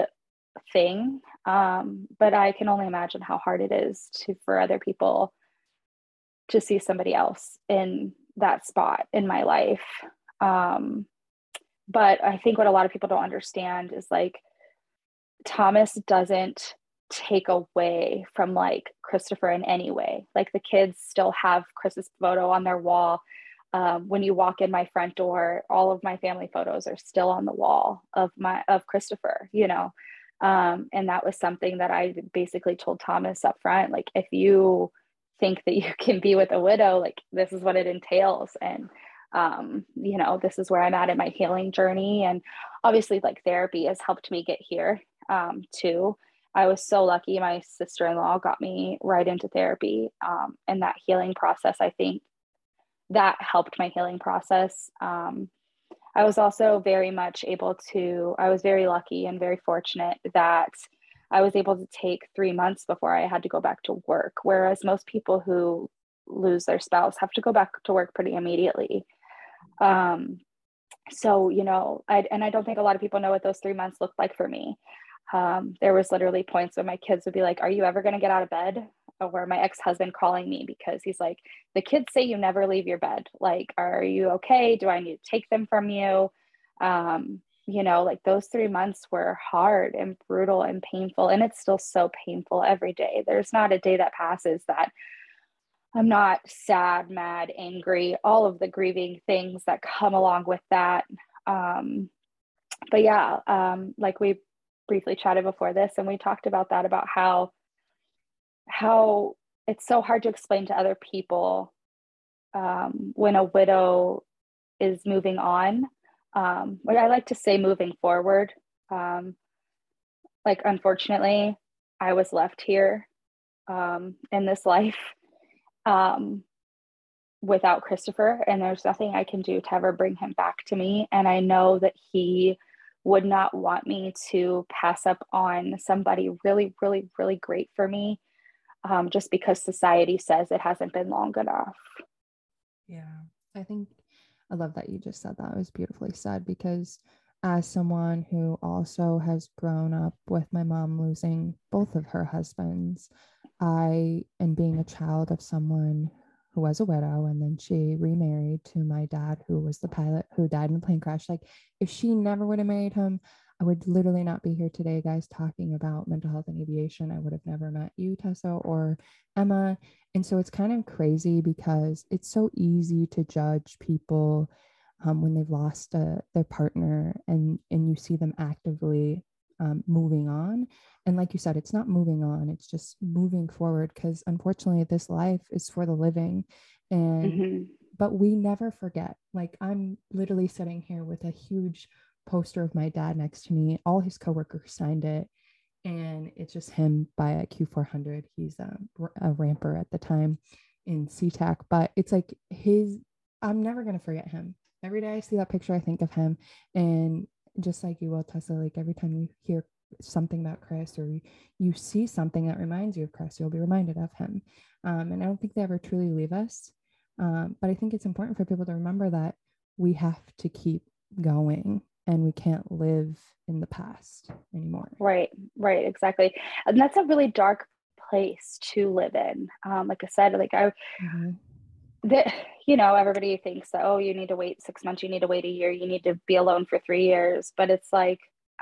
thing. Um, but I can only imagine how hard it is to, for other people to see somebody else in that spot in my life. Um, but I think what a lot of people don't understand is like, Thomas doesn't take away from like Christopher in any way. Like the kids still have Chris's photo on their wall. Um, when you walk in my front door, all of my family photos are still on the wall of my, of Christopher, you know? Um, and that was something that I basically told Thomas up front, like, if you think that you can be with a widow, like this is what it entails. And, um, you know, this is where I'm at in my healing journey. And obviously like therapy has helped me get here, um, too. I was so lucky. My sister-in-law got me right into therapy. Um, and that healing process, I think that helped my healing process. Um, I was also very much able to, I was very lucky and very fortunate that I was able to take three months before I had to go back to work. Whereas most people who lose their spouse have to go back to work pretty immediately. Um, so, you know, I, and I don't think a lot of people know what those three months looked like for me. Um, there was literally points when my kids would be like, are you ever going to get out of bed? Or my ex-husband calling me because he's like, the kids say you never leave your bed. Like, are you okay? Do I need to take them from you? Um, you know, like those three months were hard and brutal and painful. And it's still so painful every day. There's not a day that passes that I'm not sad, mad, angry, all of the grieving things that come along with that. Um, but yeah, um, like we briefly chatted before this, and we talked about that, about how how it's so hard to explain to other people um, when a widow is moving on. Um, what I like to say, moving forward. Um, like, unfortunately, I was left here um, in this life um, without Christopher, and there's nothing I can do to ever bring him back to me. And I know that he would not want me to pass up on somebody really, really, really great for me. Um, just because society says it hasn't been long enough. Yeah, I think I love that you just said that. It was beautifully said, because as someone who also has grown up with my mom losing both of her husbands, I, and being a child of someone who was a widow, and then she remarried to my dad, who was the pilot who died in a plane crash. Like, if she never would have married him, I would literally not be here today, guys, talking about mental health and aviation. I would have never met you, Tessa, or Emma. And so it's kind of crazy because it's so easy to judge people um, when they've lost uh, their partner, and, and you see them actively um, moving on. And like you said, it's not moving on, it's just moving forward, because unfortunately this life is for the living. And mm-hmm. But we never forget. Like, I'm literally sitting here with a huge poster of my dad next to me. All his coworkers signed it, and it's just him by a Q four hundred. He's a, a ramper at the time in SeaTac, but it's like his, I'm never going to forget him. Every day I see that picture, I think of him. And just like you will, Tessa, like every time you hear something about Chris, or you, you see something that reminds you of Chris, you'll be reminded of him. Um, and I don't think they ever truly leave us. Um, but I think it's important for people to remember that we have to keep going, and we can't live in the past anymore. Right, right, exactly. And that's a really dark place to live in. Um, like I said, like I, mm-hmm. the, you know, everybody thinks that, oh, you need to wait six months, you need to wait a year, you need to be alone for three years. But it's like,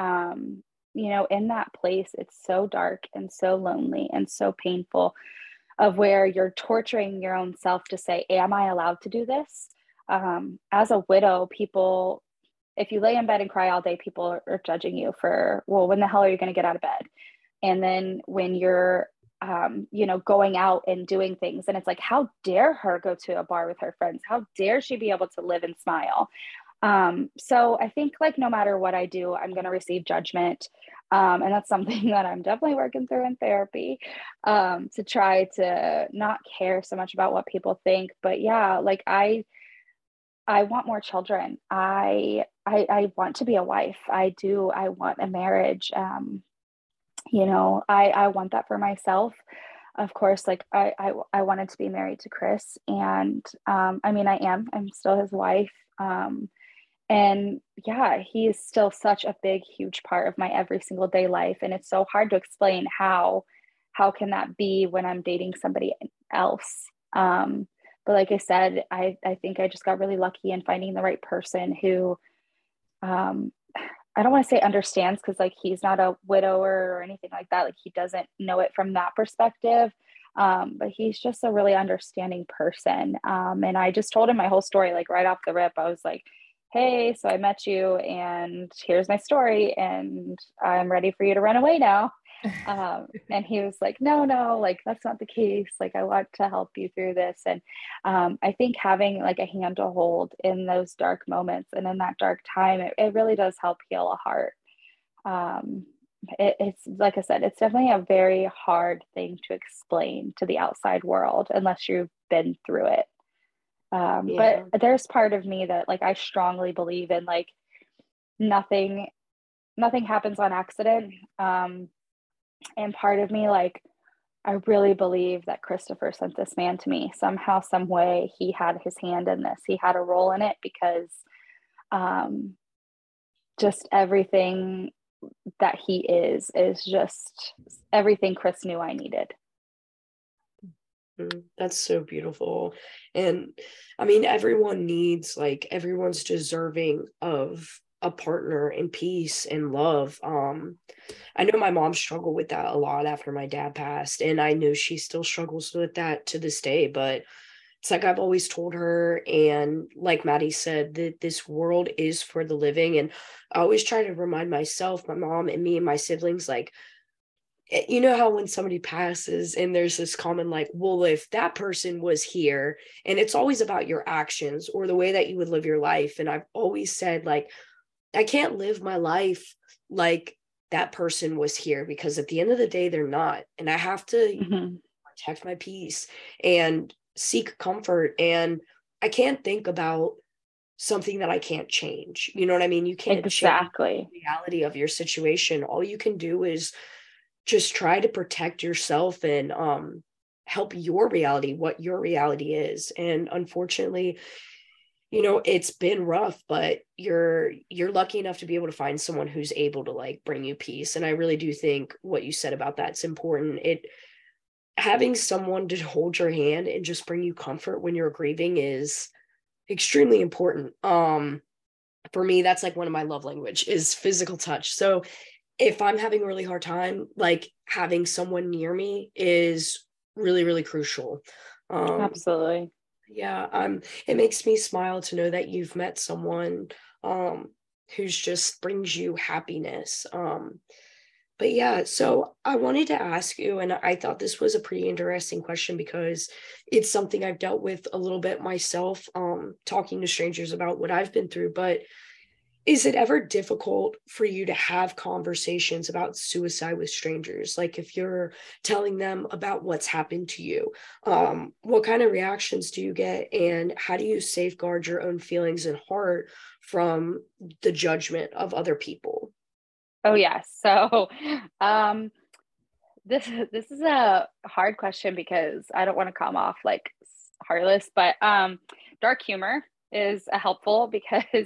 um, you know, in that place, it's so dark and so lonely and so painful, of where you're torturing your own self to say, am I allowed to do this? Um, as a widow, people, if you lay in bed and cry all day, people are, are judging you for, well, when the hell are you going to get out of bed? And then when you're, um, you know, going out and doing things, and it's like, how dare her go to a bar with her friends? How dare she be able to live and smile? Um, so I think, like, no matter what I do, I'm going to receive judgment. Um, and that's something that I'm definitely working through in therapy, um, to try to not care so much about what people think. But yeah, like I, I want more children. I, I, I want to be a wife. I do. I want a marriage. Um, you know, I, I want that for myself. Of course, like I, I, I wanted to be married to Chris, and, um, I mean, I am, I'm still his wife. Um, and yeah, he is still such a big, huge part of my every single day life. And it's so hard to explain how, how can that be when I'm dating somebody else? Um, but like I said, I, I think I just got really lucky in finding the right person who, um, I don't want to say understands, because like he's not a widower or anything like that. Like he doesn't know it from that perspective. Um, but he's just a really understanding person. Um, and I just told him my whole story, like right off the rip. I was like, hey, so I met you and here's my story and I'm ready for you to run away now. Um, and he was like, no, no, like that's not the case. Like I want to help you through this. And um, I think having like a hand to hold in those dark moments and in that dark time, it, it really does help heal a heart. Um, it, it's like I said, it's definitely a very hard thing to explain to the outside world unless you've been through it. Um, Yeah. but there's part of me that like I strongly believe in like nothing, nothing happens on accident. Um, and part of me, like, I really believe that Christopher sent this man to me somehow, some way. He had his hand in this. He had a role in it because um, just everything that he is is just everything Chris knew I needed. That's so beautiful. And I mean, everyone needs, like, everyone's deserving of a partner and peace and love. Um, I know my mom struggled with that a lot after my dad passed, and I know she still struggles with that to this day, but it's like I've always told her, and like Maddie said, that this world is for the living. And I always try to remind myself, my mom and me and my siblings, like, you know how when somebody passes and there's this common like, well, if that person was here, and it's always about your actions or the way that you would live your life. And I've always said, like, I can't live my life like that person was here, because at the end of the day, they're not. And I have to mm-hmm. protect my peace and seek comfort. And I can't think about something that I can't change. You know what I mean? You can't exactly change the reality of your situation. All you can do is just try to protect yourself and um, help your reality, what your reality is. And unfortunately, you know, it's been rough, but you're, you're lucky enough to be able to find someone who's able to like bring you peace. And I really do think what you said about that's important. It, having someone to hold your hand and just bring you comfort when you're grieving is extremely important. Um, for me, that's like one of my love language is physical touch. So if I'm having a really hard time, like having someone near me is really, really crucial. Um, Absolutely. Yeah. Um, it makes me smile to know that you've met someone um, who's just brings you happiness. Um, but yeah, so I wanted to ask you, and I thought this was a pretty interesting question because it's something I've dealt with a little bit myself, um, talking to strangers about what I've been through, but is it ever difficult for you to have conversations about suicide with strangers? Like if you're telling them about what's happened to you, um, what kind of reactions do you get? And how do you safeguard your own feelings and heart from the judgment of other people? Oh, yes. So um, this, this is a hard question because I don't want to come off like heartless, but um, dark humor is a helpful because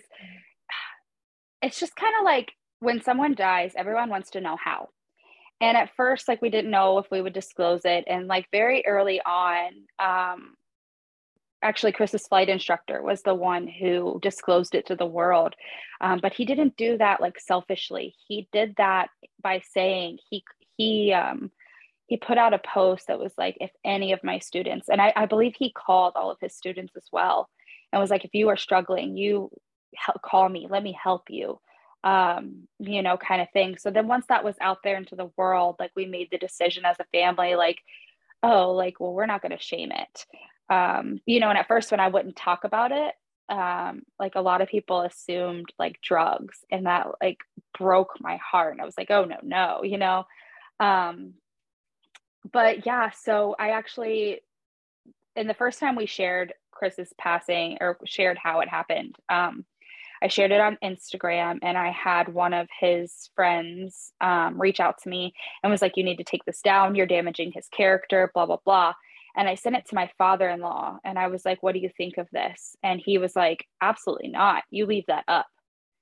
it's just kind of like when someone dies, everyone wants to know how. And at first, like we didn't know if we would disclose it. And like very early on, um, actually Chris's flight instructor was the one who disclosed it to the world. Um, but he didn't do that like selfishly. He did that by saying he, he, um, he put out a post that was like, if any of my students, and I, I believe he called all of his students as well, and was like, if you are struggling, you call me, let me help you, um, you know, kind of thing. So then once that was out there into the world, like we made the decision as a family, like, oh, like, well, we're not going to shame it. Um, you know, and at first when I wouldn't talk about it, um, like a lot of people assumed like drugs, and that like broke my heart. And I was like, oh no, no, you know? Um, but yeah, so I actually, in the first time we shared Chris's passing or shared how it happened, um, I shared it on Instagram, and I had one of his friends um, reach out to me and was like, you need to take this down. You're damaging his character, blah, blah, blah. And I sent it to my father-in-law, and I was like, what do you think of this? And he was like, absolutely not. You leave that up.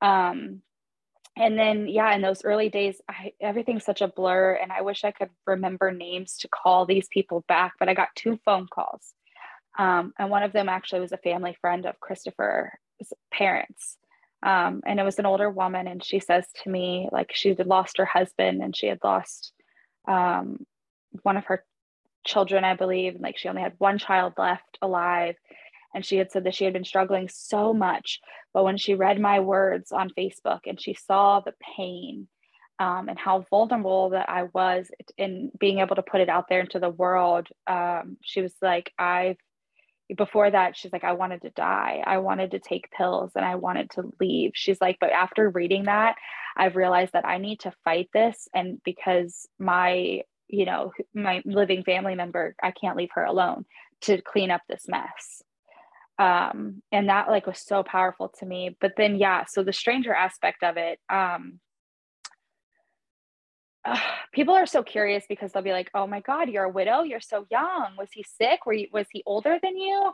Um, and then, yeah, in those early days, I, everything's such a blur, and I wish I could remember names to call these people back, but I got two phone calls. Um, and one of them actually was a family friend of Christopher's parents. Um, and it was an older woman, and she says to me, like, she had lost her husband, and she had lost um, one of her children, I believe. Like, she only had one child left alive. And she had said that she had been struggling so much, but when she read my words on Facebook and she saw the pain um, and how vulnerable that I was in being able to put it out there into the world, um, she was like, I've, before that, she's like, I wanted to die. I wanted to take pills and I wanted to leave. She's like, but after reading that, I've realized that I need to fight this. And because my, you know, my living family member, I can't leave her alone to clean up this mess. Um, and that like was so powerful to me. But then, yeah, so the stranger aspect of it, um, uh, people are so curious because they'll be like, oh my God, you're a widow. You're so young. Was he sick? Were you, was he older than you?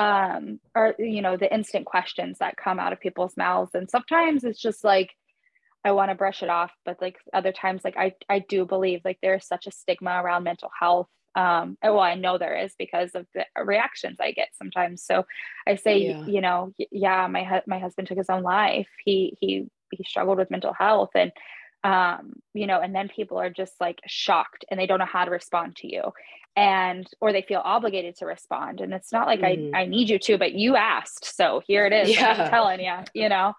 Um, or, you know, the instant questions that come out of people's mouths. And sometimes it's just like, I want to brush it off. But like other times, like I, I do believe like there's such a stigma around mental health. Um, well, I know there is because of the reactions I get sometimes. So I say, yeah. you know, yeah, my, hu- my husband took his own life. He, he, he struggled with mental health and, um, you know, and then people are just like shocked and they don't know how to respond to you and, or they feel obligated to respond. And it's not like mm. I, I need you to, but you asked, so here it is. Yeah. I'm telling you, you know?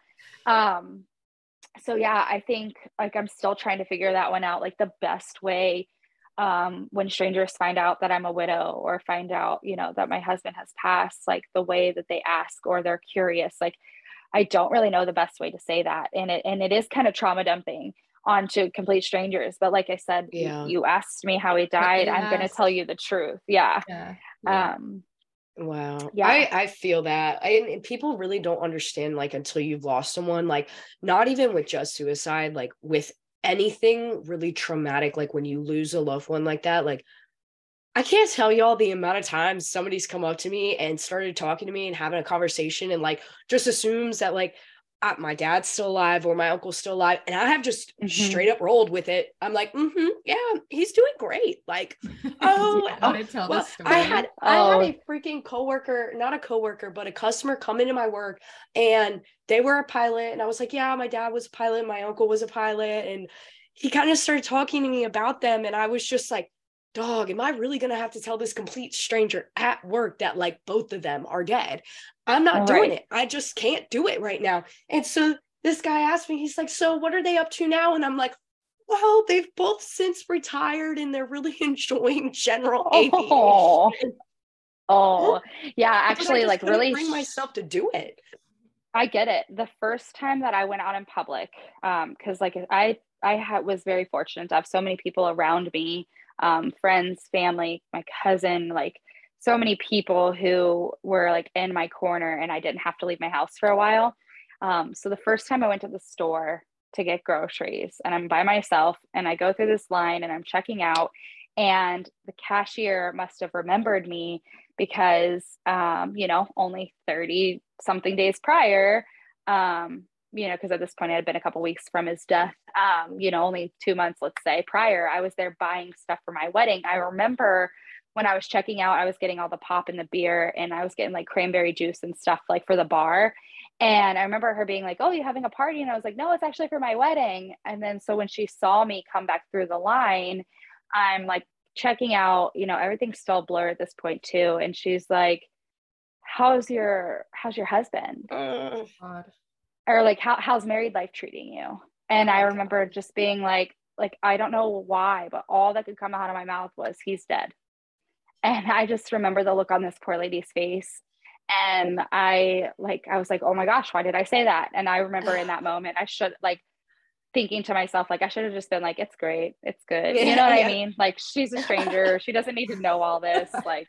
Um, so yeah, I think like, I'm still trying to figure that one out, like the best way Um, when strangers find out that I'm a widow or find out, you know, that my husband has passed, like the way that they ask or they're curious, like, I don't really know the best way to say that. And it, and it is kind of trauma dumping onto complete strangers. But like I said, yeah. you, you asked me how he died. I'm going to tell you the truth. Yeah. Yeah. yeah. Um, Wow. Yeah. I, I feel that. I, and people really don't understand, like, until you've lost someone, like, not even with just suicide, like with anything really traumatic, like when you lose a loved one like that, like I can't tell y'all the amount of times somebody's come up to me and started talking to me and having a conversation and like just assumes that like uh, my dad's still alive or my uncle's still alive, and I have just mm-hmm. straight up rolled with it. I'm like, mm-hmm, yeah, he's doing great. Like, oh, yeah, oh I, tell well, this story. I had oh. I had a freaking coworker, not a coworker, but a customer come into my work, and they were a pilot, and I was like, yeah, my dad was a pilot, my uncle was a pilot, and he kind of started talking to me about them, and I was just like, dog, am I really gonna have to tell this complete stranger at work that like both of them are dead? I'm not doing right. it. I just can't do it right now. And so this guy asked me, he's like, so what are they up to now? And I'm like, well, they've both since retired and they're really enjoying general oh. aviation. Oh, yeah, actually, like really bring myself to do it. I get it. The first time that I went out in public, um, because like I I ha- was very fortunate to have so many people around me, um, friends, family, my cousin, like so many people who were like in my corner, and I didn't have to leave my house for a while. Um, so the first time I went to the store to get groceries, and I'm by myself, and I go through this line and I'm checking out, and the cashier must have remembered me because, um, you know, only thirty something days prior, um, you know, because at this point it had been a couple weeks from his death, um, you know, only two months, let's say, prior, I was there buying stuff for my wedding. I remember when I was checking out, I was getting all the pop and the beer, and I was getting like cranberry juice and stuff like for the bar. And I remember her being like, oh, you having a party? And I was like, no, it's actually for my wedding. And then so when she saw me come back through the line, I'm like checking out, you know, everything's still blurred at this point too. And she's like, how's your, how's your husband? Oh, God. Or like, how, how's married life treating you? And oh, I remember God. just being like, like, I don't know why, but all that could come out of my mouth was he's dead. And I just remember the look on this poor lady's face. And I like, I was like, oh my gosh, why did I say that? And I remember in that moment, I should like thinking to myself, like, I should have just been like, it's great. It's good. You know what yeah. I mean? Like, she's a stranger. She doesn't need to know all this. Like,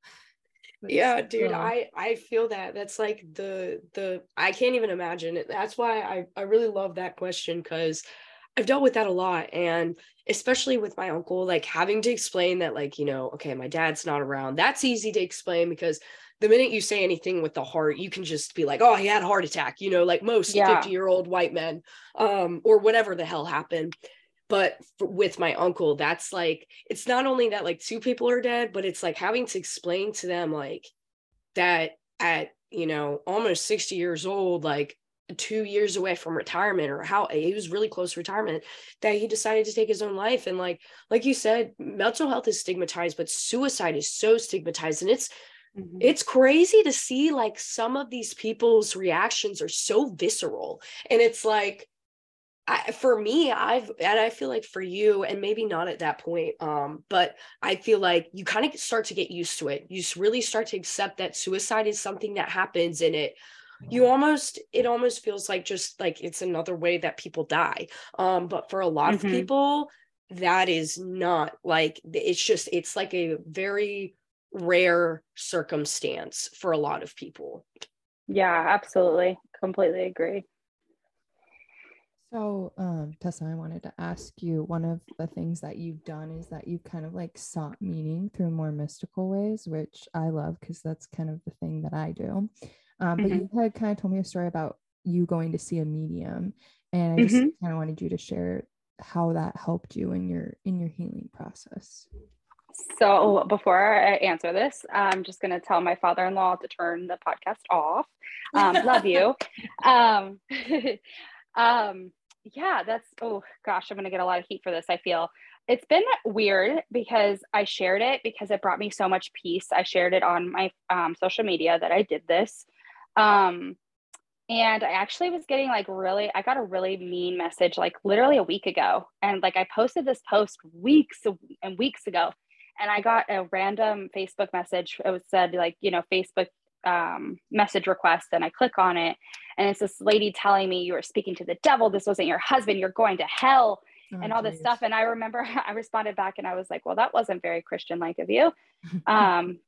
yeah, dude, I, I feel that. That's like the, the, I can't even imagine it. That's why I, I really love that question, because I've dealt with that a lot. And especially with my uncle, like having to explain that, like, you know, okay, my dad's not around. That's easy to explain because the minute you say anything with the heart, you can just be like, oh, he had a heart attack, you know, like most Yeah. fifty year old white men, um, or whatever the hell happened. But f- with my uncle, that's like, it's not only that like two people are dead, but it's like having to explain to them like that at, you know, almost sixty years old, like two years away from retirement, or how he was really close to retirement, that he decided to take his own life. And like, like you said, mental health is stigmatized, but suicide is so stigmatized. And it's, Mhm. it's crazy to see like some of these people's reactions are so visceral. And it's like, I, for me, I've, and I feel like for you, and maybe not at that point, um, but I feel like you kind of start to get used to it. You really start to accept that suicide is something that happens, and it, you almost, it almost feels like just like it's another way that people die. Um, but for a lot of Mhm. people, that is not like, it's just, it's like a very rare circumstance for a lot of people. Yeah, absolutely. Completely agree. So, um, Tessa, I wanted to ask you, one of the things that you've done is that you kind of like sought meaning through more mystical ways, which I love because that's kind of the thing that I do. Um, but Mhm. you had kind of told me a story about you going to see a medium, and I just Mhm. kind of wanted you to share how that helped you in your in your healing process. So before I answer this, I'm just going to tell my father-in-law to turn the podcast off. Um, love you. Um, um, yeah, that's, oh gosh, I'm going to get a lot of heat for this. I feel it's been weird because I shared it because it brought me so much peace. I shared it on my um, social media that I did this. Um, and I actually was getting like really, I got a really mean message like literally a week ago. And like I posted this post weeks and weeks ago. And I got a random Facebook message. It was said like, you know, Facebook um, message request. And I click on it. And it's this lady telling me, you were speaking to the devil. This wasn't your husband. You're going to hell Oh, and all this geez. stuff. And I remember I responded back and I was like, well, that wasn't very Christian-like of you. Um,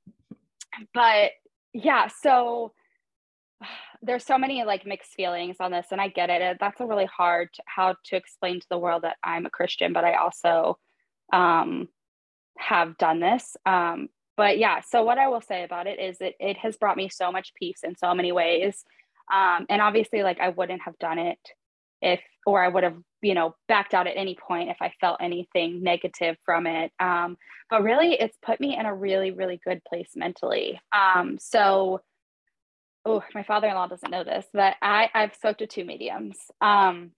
but yeah, so there's so many like mixed feelings on this, and I get it. That's a really hard to, how to explain to the world that I'm a Christian, but I also um, have done this. Um, but yeah, so what I will say about it is that it has brought me so much peace in so many ways. Um, and obviously, like I wouldn't have done it if, or I would have, you know, backed out at any point if I felt anything negative from it. Um, but really, it's put me in a really, really good place mentally. Um, so oh, my father-in-law doesn't know this, but I, I've spoke to two mediums. Um,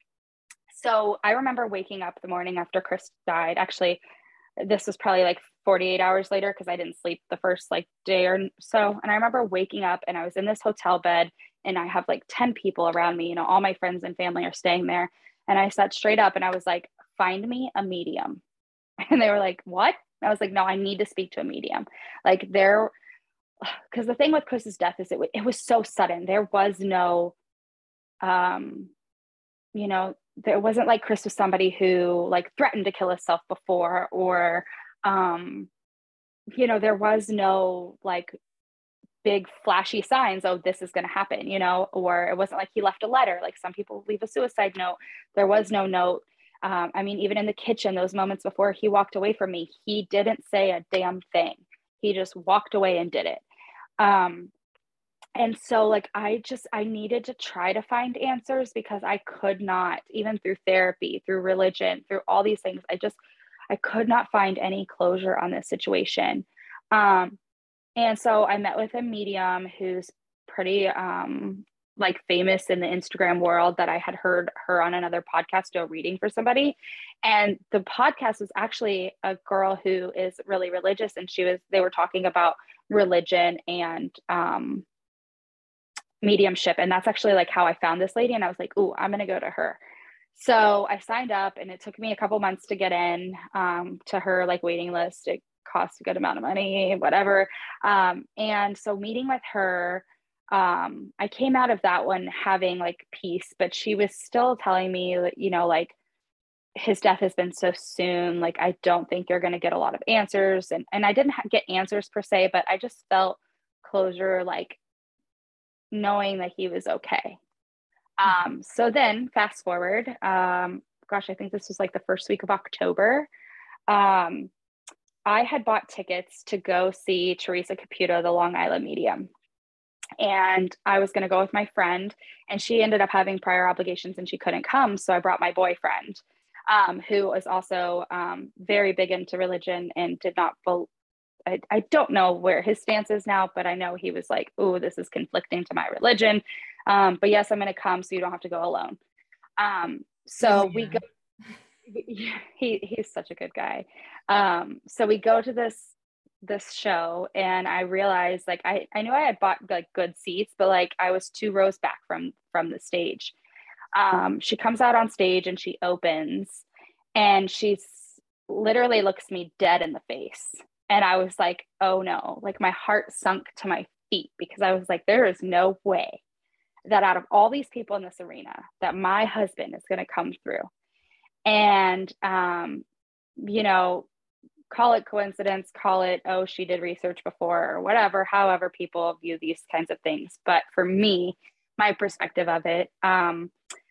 so I remember waking up the morning after Chris died. Actually, this was probably like forty-eight hours later because I didn't sleep the first like day or so. And I remember waking up and I was in this hotel bed and I have like ten people around me. You know, all my friends and family are staying there. And I sat straight up and I was like, find me a medium. And they were like, what? I was like, no, I need to speak to a medium. Like there, because the thing with Chris's death is it, w- it was so sudden. There was no, um, you know, there wasn't like Chris was somebody who like threatened to kill himself before, or, um, you know, there was no like big flashy signs, oh, this is going to happen, you know, or it wasn't like he left a letter. Like some people leave a suicide note. There was no note. Um, I mean, even in the kitchen, those moments before he walked away from me, he didn't say a damn thing. He just walked away and did it. Um, and so like I just I needed to try to find answers because I could not, even through therapy, through religion, through all these things, I just I could not find any closure on this situation. Um, and so I met with a medium who's pretty um like famous in the Instagram world that I had heard her on another podcast do a reading for somebody. And the podcast was actually a girl who is really religious, and she was they were talking about religion and um mediumship. And that's actually like how I found this lady. And I was like, ooh, I'm going to go to her. So I signed up and it took me a couple months to get in um, to her like waiting list. It cost a good amount of money, whatever. Um, and so meeting with her, um, I came out of that one having like peace, but she was still telling me, you know, like his death has been so soon. Like, I don't think you're going to get a lot of answers. And, and I didn't ha- get answers per se, but I just felt closure, like knowing that he was okay. Um, so then fast forward, um, gosh, I think this was like the first week of October. Um, I had bought tickets to go see Teresa Caputo, the Long Island medium. And I was going to go with my friend, and she ended up having prior obligations and she couldn't come. So I brought my boyfriend, um, who was also um, very big into religion and did not, be- I, I don't know where his stance is now, but I know he was like, oh, this is conflicting to my religion. Um, but yes, I'm going to come so you don't have to go alone. Um, so Oh, we yeah. go, he, he's such a good guy. Um, so we go to this this show, and I realized like I, I knew I had bought like good seats, but like I was two rows back from from the stage. Um, she comes out on stage and she opens, and she's literally looks me dead in the face. And I was like, oh no, like my heart sunk to my feet, because I was like, there is no way that out of all these people in this arena that my husband is going to come through. And um, you know, call it coincidence, call it, oh, she did research before or whatever, however people view these kinds of things. But for me, my perspective of it, um,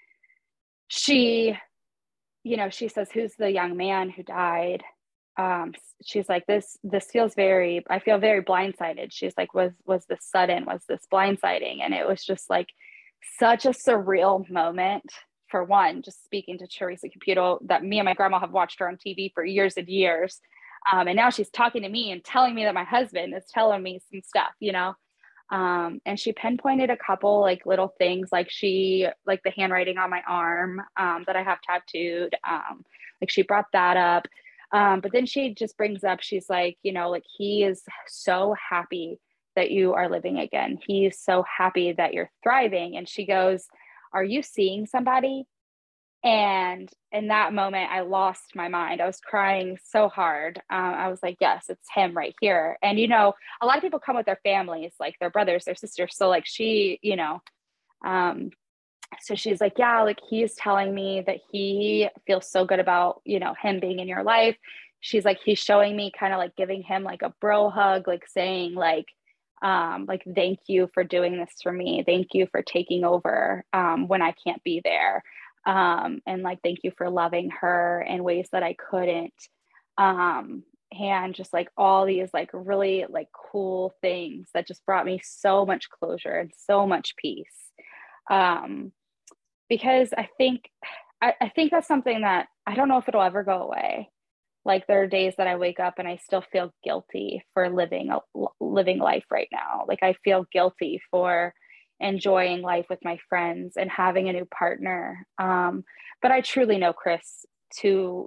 she, you know, she says, who's the young man who died? Um, she's like, this, this feels very, I feel very blindsided. She's like, was, was this sudden, was this blindsiding? And it was just like such a surreal moment. For one, just speaking to Teresa Caputo, that me and my grandma have watched her on T V for years and years. Um, and now she's talking to me and telling me that my husband is telling me some stuff, you know? Um, and she pinpointed a couple like little things, like she, like the handwriting on my arm um, that I have tattooed. Um, like she brought that up. Um, but then she just brings up, she's like, you know, like he is so happy that you are living again. He's so happy that you're thriving. And she goes, are you seeing somebody? And in that moment, I lost my mind. I was crying so hard. Um, I was like, yes, it's him right here. And, you know, a lot of people come with their families, like their brothers, their sisters. So like she, you know, um, so she's like, yeah, like he's telling me that he feels so good about, you know, him being in your life. She's like, he's showing me kind of like giving him like a bro hug, like saying like, um, like, thank you for doing this for me. Thank you for taking over um, when I can't be there. Um, and like, thank you for loving her in ways that I couldn't. Um, and just like all these like really like cool things that just brought me so much closure and so much peace. Um, because I think, I, I think that's something that I don't know if it'll ever go away. Like there are days that I wake up and I still feel guilty for living a living life right now. Like I feel guilty for enjoying life with my friends and having a new partner. Um, but I truly know Chris to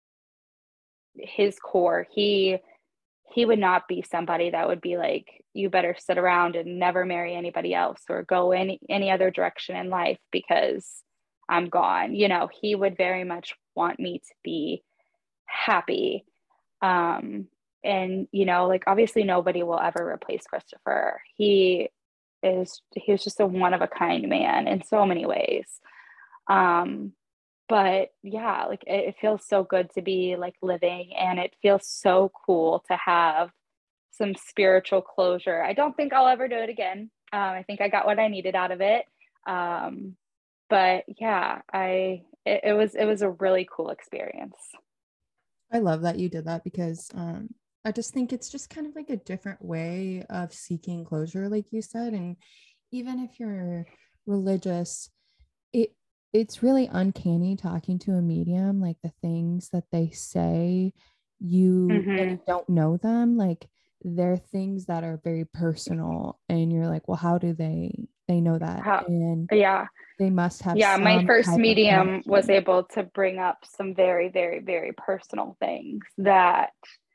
his core. He he would not be somebody that would be like, you better sit around and never marry anybody else or go any any other direction in life because I'm gone. You know, he would very much want me to be happy. Um, and, you know, like obviously nobody will ever replace Christopher. He is, he was just a one of a kind man in so many ways. Um, but yeah, like it, it feels so good to be like living, and it feels so cool to have some spiritual closure. I don't think I'll ever do it again. Um, I think I got what I needed out of it. Um, but yeah, I, it, it was, it was a really cool experience. I love that you did that because um, I just think it's just kind of like a different way of seeking closure, like you said. And even if you're religious, it it's really uncanny talking to a medium, like the things that they say, you Mm-hmm. and you don't know them, like they're things that are very personal, and you're like, well, how do they they know that? How, And yeah. they must have Yeah, my some first type of medium was connection. able to bring up some very, very, very personal things that,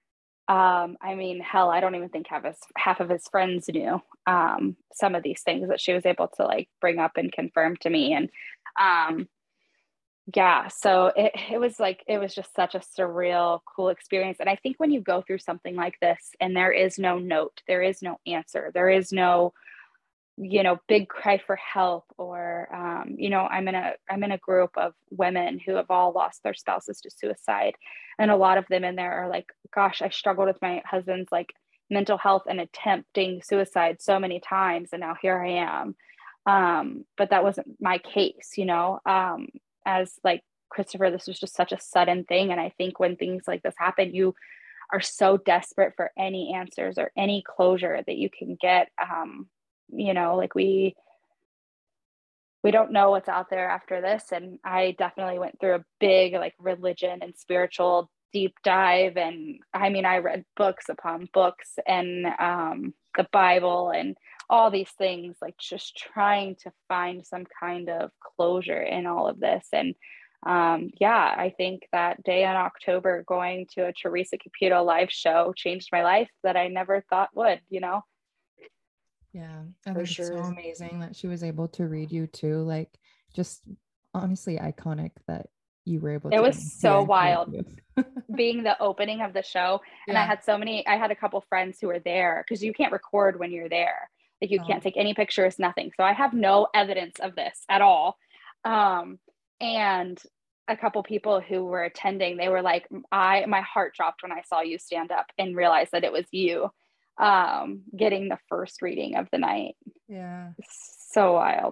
um, I mean, hell, I don't even think half his, half of his friends knew um, some of these things that she was able to like bring up and confirm to me. And um, yeah, so it, it was like, it was just such a surreal, cool experience. And I think when you go through something like this and there is no note, there is no answer, there is no, you know, big cry for help, or, um, you know, I'm in a, I'm in a group of women who have all lost their spouses to suicide. And a lot of them in there are like, gosh, I struggled with my husband's like mental health and attempting suicide so many times. And now here I am. Um, but that wasn't my case, you know, um, as like Christopher, this was just such a sudden thing. And I think when things like this happen, you are so desperate for any answers or any closure that you can get. Um, you know, like we, we don't know what's out there after this. And I definitely went through a big like religion and spiritual deep dive. And I mean, I read books upon books and um, the Bible and all these things, like just trying to find some kind of closure in all of this. And um, yeah, I think that day in October going to a Teresa Caputo live show changed my life that I never thought would, you know? Yeah, I For think it's so sure. amazing that she was able to read you too. Like, just honestly iconic that you were able It to was come so here and read wild you. being the opening of the show. And I Yeah. had so many, I had a couple friends who were there because you can't record when you're there. Like you can't Oh. take any pictures, nothing. So I have no evidence of this at all. Um, and a couple people who were attending, they were like, I, my heart dropped when I saw you stand up and realized that it was you um, getting the first reading of the night. Yeah. So wild.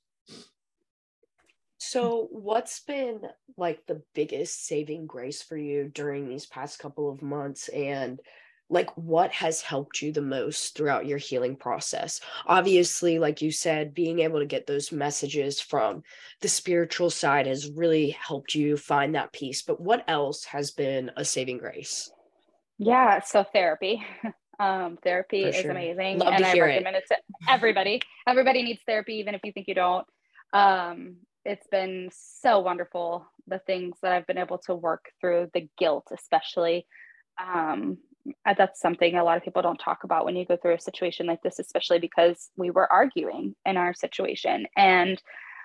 So, what's been like the biggest saving grace for you during these past couple of months? And like, what has helped you the most throughout your healing process? Obviously, like you said, being able to get those messages from the spiritual side has really helped you find that peace. But what else has been a saving grace? Yeah. So therapy. Um, therapy For is sure. amazing Love to and I hear it. recommend it to everybody. Everybody needs therapy, even if you think you don't. Um, it's been so wonderful. The things that I've been able to work through, the guilt, especially. Um, uh, that's something a lot of people don't talk about when you go through a situation like this, especially because we were arguing in our situation. And,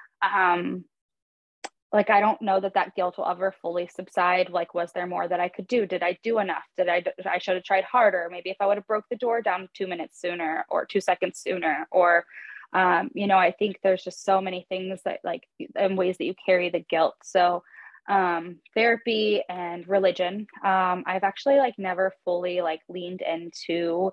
um, like, I don't know that that guilt will ever fully subside. Like, was there more that I could do? Did I do enough? Did I, I should have tried harder. Maybe if I would have broke the door down two minutes sooner or two seconds sooner, or, um, you know, I think there's just so many things that like, in ways that you carry the guilt. So, um, therapy and religion. Um, I've actually like never fully like leaned into,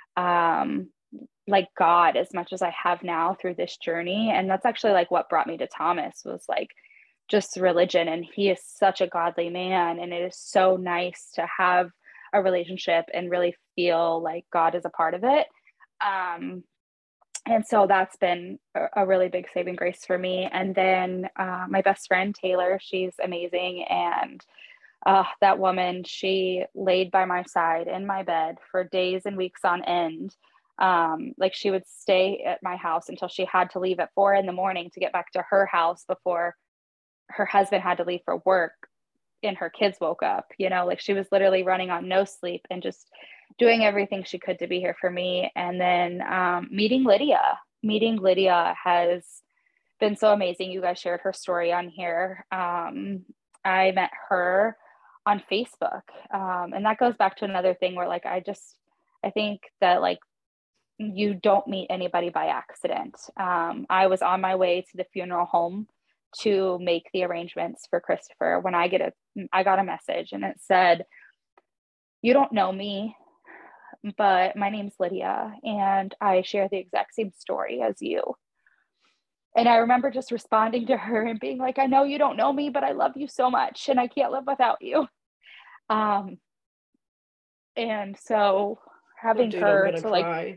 um, like God as much as I have now through this journey. And that's actually like what brought me to Thomas was like, just religion. And he is such a godly man. And it is so nice to have a relationship and really feel like God is a part of it. Um, and so that's been a, a really big saving grace for me. And then uh, my best friend, Taylor, she's amazing. And uh, that woman, she laid by my side in my bed for days and weeks on end. Um, like she would stay at my house until she had to leave at four in the morning to get back to her house before her husband had to leave for work and her kids woke up, you know, like she was literally running on no sleep and just doing everything she could to be here for me. And then um, meeting Lydia, meeting Lydia has been so amazing. You guys shared her story on here. Um, I met her on Facebook. Um, and that goes back to another thing where like, I just, I think that like, you don't meet anybody by accident. Um, I was on my way to the funeral home to make the arrangements for Christopher when I get a I got a message and it said, you don't know me, but my name's Lydia and I share the exact same story as you. And I remember just responding to her and being like, I know you don't know me, but I love you so much and I can't live without you. Um, and so having Oh, dude, her I'm gonna to like cry.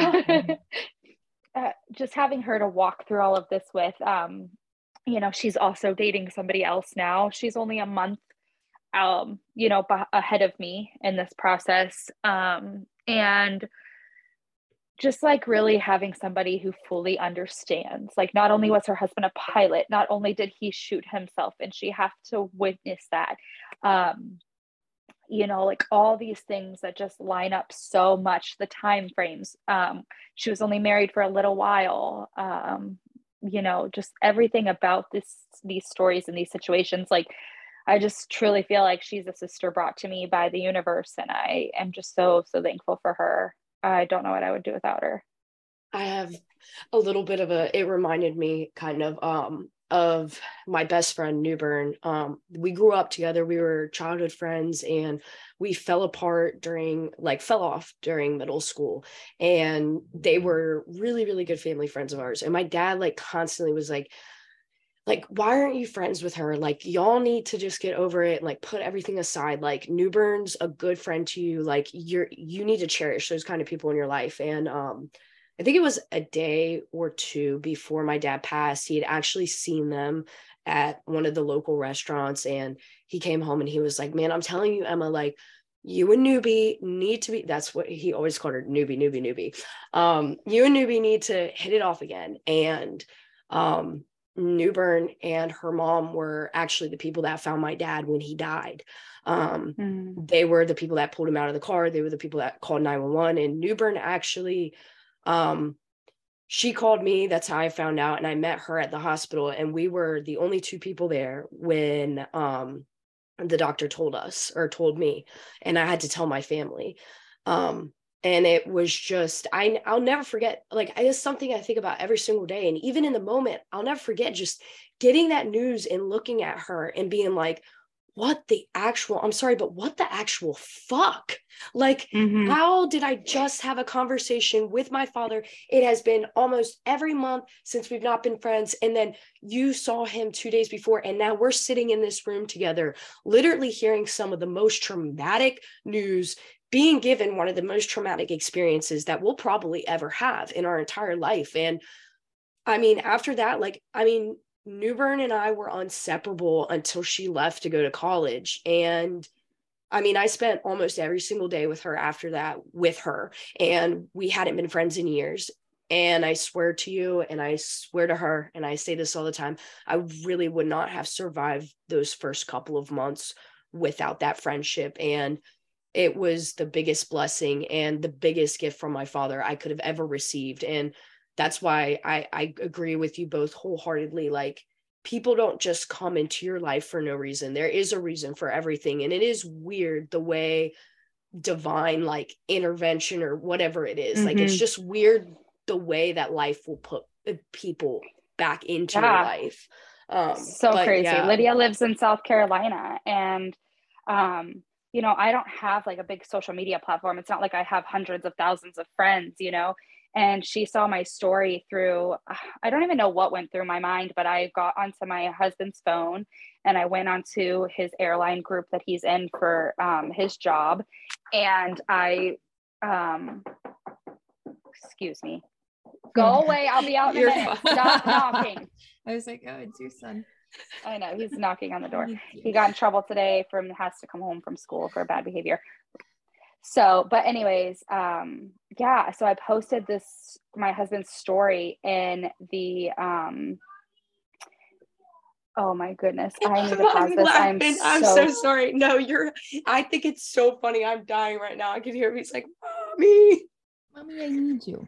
uh, just having her to walk through all of this with, um, you know, she's also dating somebody else now. She's only a month, um, you know, b- ahead of me in this process. Um, and just like really having somebody who fully understands, like not only was her husband a pilot, not only did he shoot himself and she have to witness that, um, you know, like all these things that just line up so much, the time frames. Um, she was only married for a little while. Um, you know, just everything about this, these stories and these situations. Like, I just truly feel like she's a sister brought to me by the universe. And I am just so, so thankful for her. I don't know what I would do without her. I have a little bit of a, it reminded me kind of um of my best friend Newburn. Um, we grew up together. We were childhood friends and we fell apart during like fell off during middle school. And they were really, really good family friends of ours. And my dad like constantly was like, like, why aren't you friends with her? Like, y'all need to just get over it and like put everything aside. Like, Newburn's a good friend to you. Like, you're you need to cherish those kind of people in your life. And um I think it was a day or two before my dad passed. He had actually seen them at one of the local restaurants, and he came home and he was like, man, I'm telling you, Emma, like, you and Newbie need to be, that's what he always called her, Newbie, Newbie, Newbie. Um, you and Newbie need to hit it off again. And um, Newbern and her mom were actually the people that found my dad when he died. Um, mm. They were the people that pulled him out of the car. They were the people that called nine one one. And Newbern actually, um, she called me. That's how I found out. And I met her at the hospital. And we were the only two people there when um, the doctor told us or told me. And I had to tell my family. Um, and it was just, I, I'll never forget, like, it's something I think about every single day. And even in the moment, I'll never forget just getting that news and looking at her and being like, what the actual, I'm sorry, but what the actual fuck? Like, mm-hmm. How did I just have a conversation with my father? It has been almost every month since we've not been friends. And then you saw him two days before. And now we're sitting in this room together, literally hearing some of the most traumatic news, being given one of the most traumatic experiences that we'll probably ever have in our entire life. And I mean, after that, like, I mean, Newbern and I were inseparable until she left to go to college. And I mean, I spent almost every single day with her after that with her, and we hadn't been friends in years. And I swear to you, and I swear to her, and I say this all the time, I really would not have survived those first couple of months without that friendship. And it was the biggest blessing and the biggest gift from my father I could have ever received. And that's why I, I agree with you both wholeheartedly. Like, people don't just come into your life for no reason. There is a reason for everything. And it is weird the way divine, like, intervention or whatever it is. Mm-hmm. Like, it's just weird the way that life will put people back into yeah. your life. Um, so but, crazy. Yeah. Lydia lives in South Carolina, and, um, you know, I don't have like a big social media platform. It's not like I have hundreds of thousands of friends, you know. And she saw my story through, I don't even know what went through my mind, but I got onto my husband's phone and I went onto his airline group that he's in for um, his job. And I, um, excuse me, go away. I'll be out in a minute. Stop knocking. I was like, oh, it's your son. I know, he's knocking on the door. He got in trouble today from, has to come home from school for bad behavior. So, but anyways, um, yeah, so I posted this, my husband's story in the, um, oh my goodness, I need to pause I'm this. laughing. I'm, I'm so, so sorry. No, you're, I think it's so funny. I'm dying right now. I can hear him. He's like, mommy. Mommy, I need you.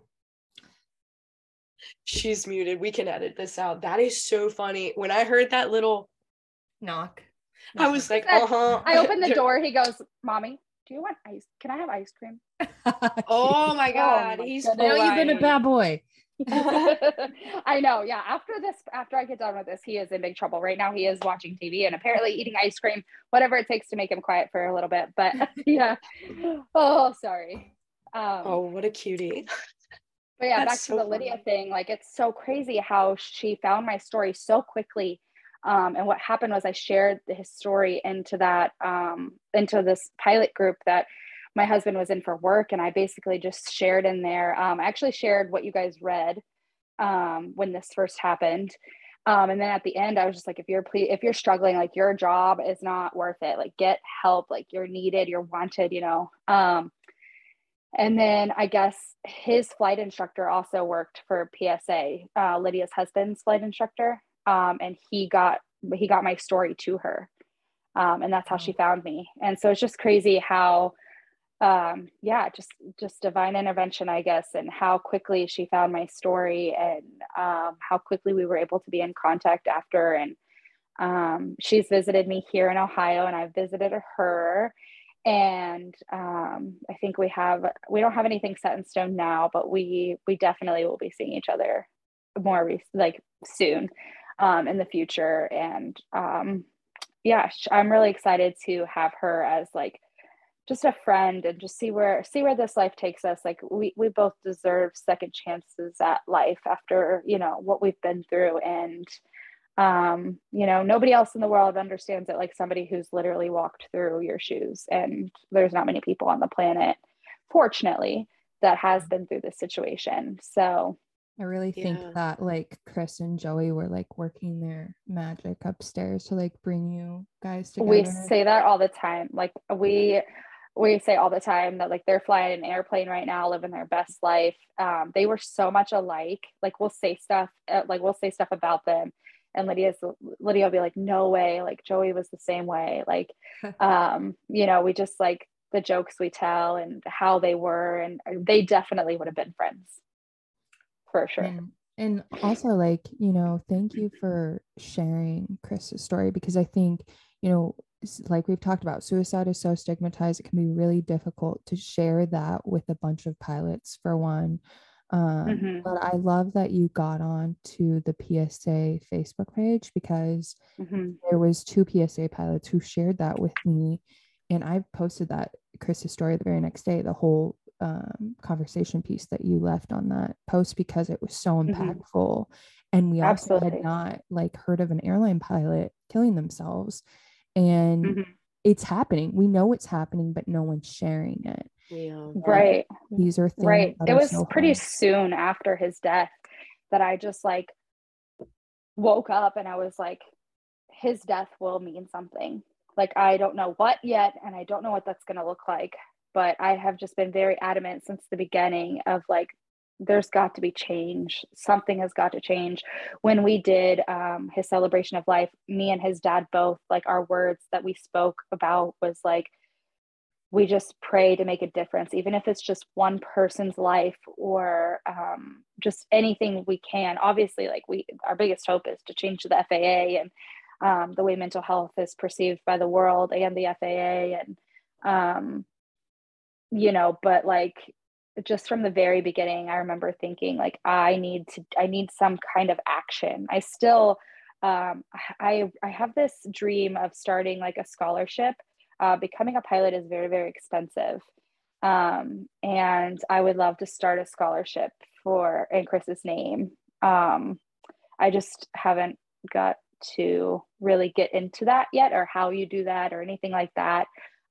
She's muted. We can edit this out. That is so funny. When I heard that little knock, I was like, uh-huh. I opened the door. He goes, mommy, do you want ice? Can I have ice cream? Oh my God. Oh my He's now you've been a bad boy. I know. Yeah. After this, after I get done with this, he is in big trouble. Right now he is watching T V and apparently eating ice cream, whatever it takes to make him quiet for a little bit. But yeah. Oh, sorry. Um, oh, what a cutie. But yeah, That's back so to the funny. Lydia thing. Like, it's so crazy how she found my story so quickly. Um, and what happened was I shared his story into that, um, into this pilot group that my husband was in for work. And I basically just shared in there. Um, I actually shared what you guys read um, when this first happened. Um, and then at the end, I was just like, if you're, ple- if you're struggling, like, your job is not worth it. Like, get help, like, you're needed, you're wanted, you know? Um, and then I guess his flight instructor also worked for P S A, uh, Lydia's husband's flight instructor. Um, and he got, he got my story to her. Um, and that's how she found me. And so it's just crazy how, um, yeah, just, just divine intervention, I guess, and how quickly she found my story and, um, how quickly we were able to be in contact after. And, um, she's visited me here in Ohio and I've visited her. And, um, I think we have, we don't have anything set in stone now, but we, we definitely will be seeing each other more re- like soon. Um, in the future. And, um, yeah, I'm really excited to have her as like, just a friend and just see where, see where this life takes us. Like, we, we both deserve second chances at life after, you know, what we've been through. And, um, you know, nobody else in the world understands it like somebody who's literally walked through your shoes. And there's not many people on the planet, fortunately, that has been through this situation. So I really think Yeah. that like Chris and Joey were like working their magic upstairs to like bring you guys we together. say that all the time. Like we we say all the time that like they're flying an airplane right now, living their best life. Um, they were so much alike. Like we'll say stuff, uh, like we'll say stuff about them, and Lydia's Lydia will be like, "No way!" Like Joey was the same way. Like, um, you know, we just like the jokes we tell and how they were, and they definitely would have been friends for sure. And and also like, you know, thank you for sharing Chris's story, because I think, you know, s- like we've talked about, suicide is so stigmatized. It can be really difficult to share that with a bunch of pilots, for one. Um, Mm-hmm. but I love that you got on to the P S A Facebook page, because Mm-hmm. there was two P S A pilots who shared that with me, and I posted that Chris's story the very next day, the whole um, conversation piece that you left on that post, because it was so Mm-hmm. impactful. And we also Absolutely. had not like heard of an airline pilot killing themselves, and Mm-hmm. it's happening. We know it's happening, but no one's sharing it. Yeah. Right. These are things Right. that It are was so pretty hard. soon after his death that I just like woke up and I was like, his death will mean something. Like, I don't know what yet, and I don't know what that's going to look like, but I have just been very adamant since the beginning of like, there's got to be change. Something has got to change. When we did um, his celebration of life, me and his dad both, like, our words that we spoke about was like, we just pray to make a difference, even if it's just one person's life or um, just anything we can. Obviously, like we, our biggest hope is to change the F A A and um, the way mental health is perceived by the world and the F A A. And, um, you know, but like, just from the very beginning, I remember thinking like, I need to, I need some kind of action. I still, um, I, I have this dream of starting like a scholarship. Uh, becoming a pilot is very, very expensive. Um, and I would love to start a scholarship for in Chris's name. Um, I just haven't got to really get into that yet, or how you do that or anything like that.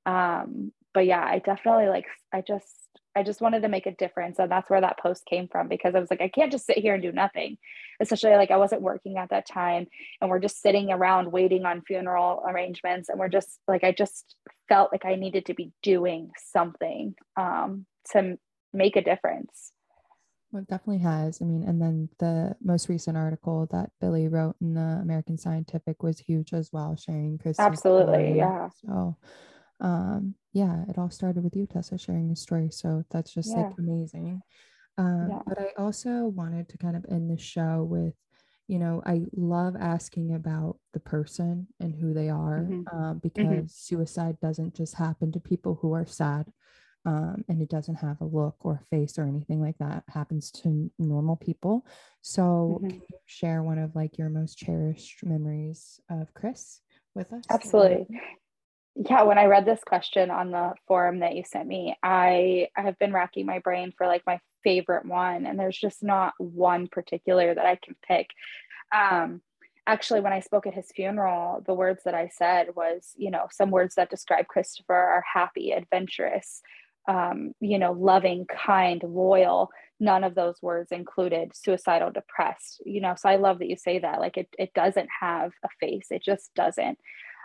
Um, but yeah, I definitely like, I just, I just wanted to make a difference. And that's where that post came from, because I was like, I can't just sit here and do nothing. Especially like I wasn't working at that time, and we're just sitting around waiting on funeral arrangements. And we're just like, I just felt like I needed to be doing something um, to make a difference. Well, it definitely has. I mean, and then the most recent article that Billy wrote in the American Scientific was huge as well, sharing Chris's Absolutely. story. Yeah. So, um, yeah, it all started with you, Tessa, sharing your story. So that's just like Yeah. amazing. Um, Yeah. but I also wanted to kind of end the show with, you know, I love asking about the person and who they are, Mm-hmm. um, because Mm-hmm. suicide doesn't just happen to people who are sad. Um, and it doesn't have a look or a face or anything like that. It happens to normal people. So Mm-hmm. can you share one of like your most cherished memories of Chris with us? Absolutely. Yeah, when I read this question on the forum that you sent me, I I have been racking my brain for like my favorite one, and there's just not one particular that I can pick. Um, actually, when I spoke at his funeral, the words that I said was, you know, some words that describe Christopher are happy, adventurous, um, you know, loving, kind, loyal. None of those words included suicidal, depressed. You know, so I love that you say that. Like it it doesn't have a face. It just doesn't.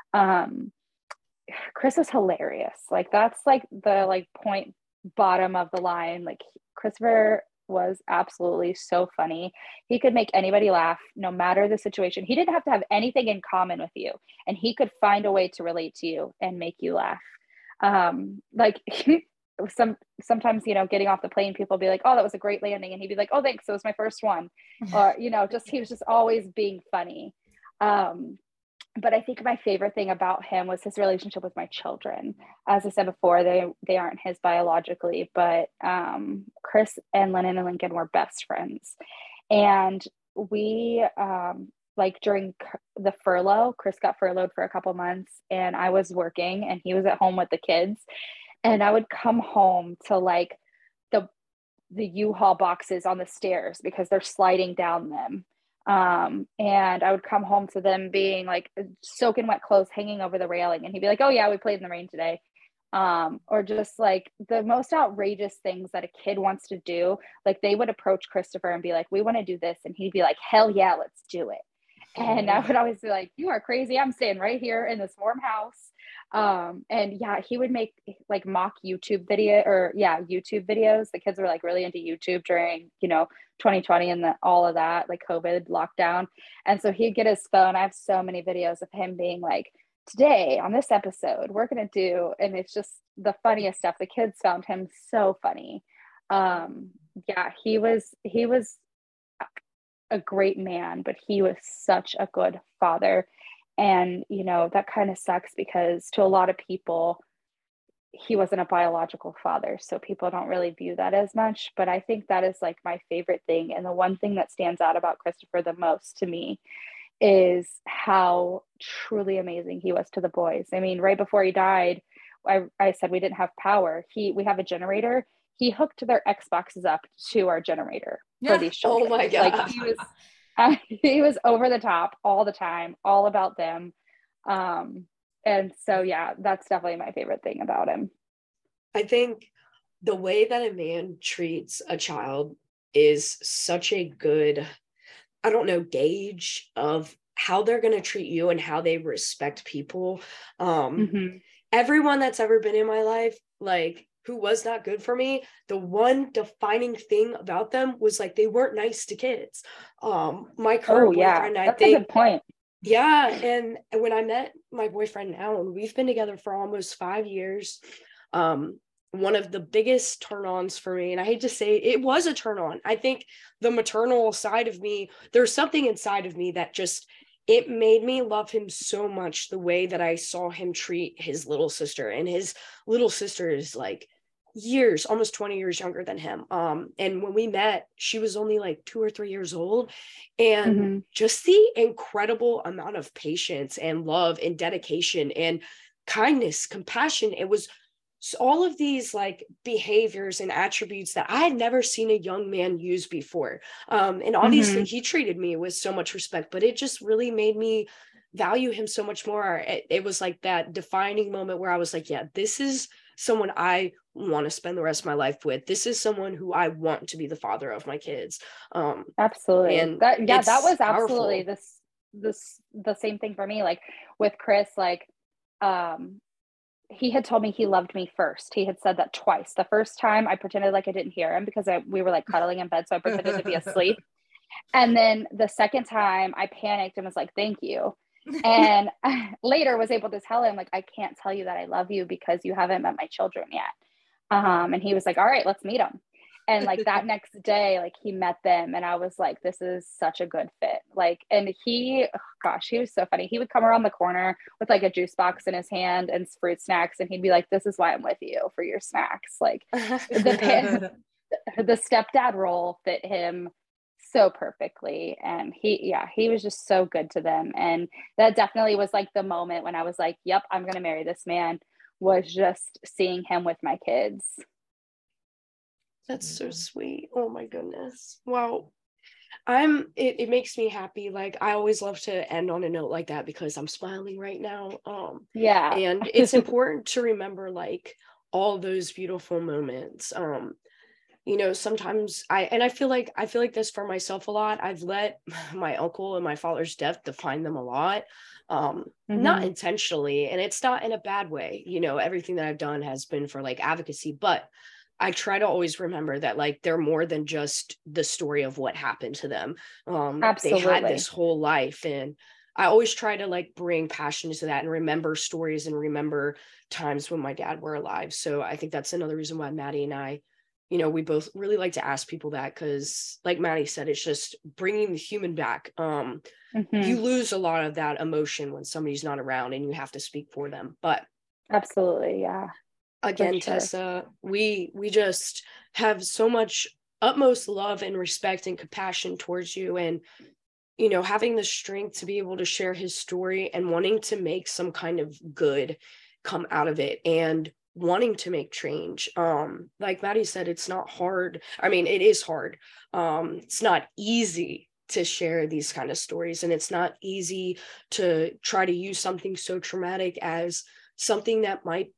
Um, Chris is hilarious. Like that's like the like point bottom of the line. Like Christopher was absolutely so funny. He could make anybody laugh no matter the situation. He didn't have to have anything in common with you, and he could find a way to relate to you and make you laugh. Um, like some sometimes, you know, getting off the plane, people be like, "Oh, that was a great landing," and he'd be like, "Oh, thanks, it was my first one," or you know, just he was just always being funny. Um, but I think my favorite thing about him was his relationship with my children. As I said before, they they aren't his biologically, but um, Chris and Lennon and Lincoln were best friends, and we um, like during the furlough, Chris got furloughed for a couple months, and I was working, and he was at home with the kids, and I would come home to like the the U-Haul boxes on the stairs because they're sliding down them. Um, and I would come home to them being like soaking wet clothes hanging over the railing. And he'd be like, "Oh yeah, we played in the rain today." um, or just like the most outrageous things that a kid wants to do. Like they would approach Christopher and be like, we want to do this. And he'd be like, hell yeah, let's do it. And I would always be like, you are crazy. I'm staying right here in this warm house. Um, and yeah, he would make like mock YouTube video or yeah, YouTube videos. The kids were like really into YouTube during, you know, twenty twenty and the, all of that, like COVID lockdown. And so he'd get his phone. I have so many videos of him being like, today on this episode, we're going to do, and it's just the funniest stuff. The kids found him so funny. Um, yeah, he was, he was a great man, but he was such a good father. And, you know, that kind of sucks because to a lot of people, he wasn't a biological father. So people don't really view that as much. But I think that is like my favorite thing. And the one thing that stands out about Christopher the most to me is how truly amazing he was to the boys. I mean, right before he died, I, I said we didn't have power. He, we have a generator. He hooked their Xboxes up to our generator Yeah. for these children. Oh my God. Like he was, uh, he was over the top all the time, all about them. Um, and so, yeah, that's definitely my favorite thing about him. I think the way that a man treats a child is such a good, I don't know, gauge of how they're going to treat you and how they respect people. Um, Mm-hmm. Everyone that's ever been in my life, like who was not good for me, the one defining thing about them was like, they weren't nice to kids. Um, my current Oh, yeah, boyfriend, I that's think, a good point. yeah. And when I met my boyfriend now, and we've been together for almost five years, um, one of the biggest turn-ons for me, and I hate to say it, it was a turn-on. I think the maternal side of me, there's something inside of me that just, it made me love him so much, the way that I saw him treat his little sister. And his little sister is like years, almost twenty years younger than him. Um, and when we met, she was only like two or three years old. And Mm-hmm. just the incredible amount of patience and love and dedication and kindness, compassion, it was all of these like behaviors and attributes that I had never seen a young man use before. Um, and obviously Mm-hmm. he treated me with so much respect, but it just really made me value him so much more. It, it was like that defining moment where I was like, yeah, this is someone I want to spend the rest of my life with. This is someone who I want to be the father of my kids. Um, Absolutely. and That, yeah, that it's was absolutely powerful. this, this, the same thing for me. Like with Chris, like, um, he had told me he loved me first. He had said that twice. The first time I pretended like I didn't hear him because I, we were like cuddling in bed. So I pretended to be asleep. And then the second time I panicked and was like, thank you. And later was able to tell him like, I can't tell you that I love you because you haven't met my children yet. Um, and he was like, all right, let's meet them. And like that next day, like he met them and I was like, this is such a good fit. Like, and he, oh gosh, he was so funny. He would come around the corner with like a juice box in his hand and fruit snacks. And he'd be like, this is why I'm with you, for your snacks. Like the, pa- the stepdad role fit him so perfectly. And he, yeah, he was just so good to them. And that definitely was like the moment when I was like, yep, I'm going to marry this man, was just seeing him with my kids. That's so sweet. Oh my goodness. Wow. I'm it, it makes me happy. Like I always love to end on a note like that because I'm smiling right now. Um Yeah. and it's important to remember like all those beautiful moments. Um you know, sometimes I and I feel like I feel like this for myself a lot. I've let my uncle and my father's death define them a lot. Um Mm-hmm. Not intentionally, and it's not in a bad way. You know, everything that I've done has been for like advocacy, but I try to always remember that like they're more than just the story of what happened to them. Um, Absolutely. They had this whole life, and I always try to like bring passion to that and remember stories and remember times when my dad were alive. So I think that's another reason why Maddie and I, you know, we both really like to ask people that because, like Maddie said, it's just bringing the human back. Um, Mm-hmm. You lose a lot of that emotion when somebody's not around and you have to speak for them. But absolutely, yeah. again, sure. Tessa, we we just have so much utmost love and respect and compassion towards you, and you know, having the strength to be able to share his story and wanting to make some kind of good come out of it and wanting to make change. Um like Maddie said, it's not hard. I mean, it is hard. Um it's not easy to share these kind of stories, and it's not easy to try to use something so traumatic as something that might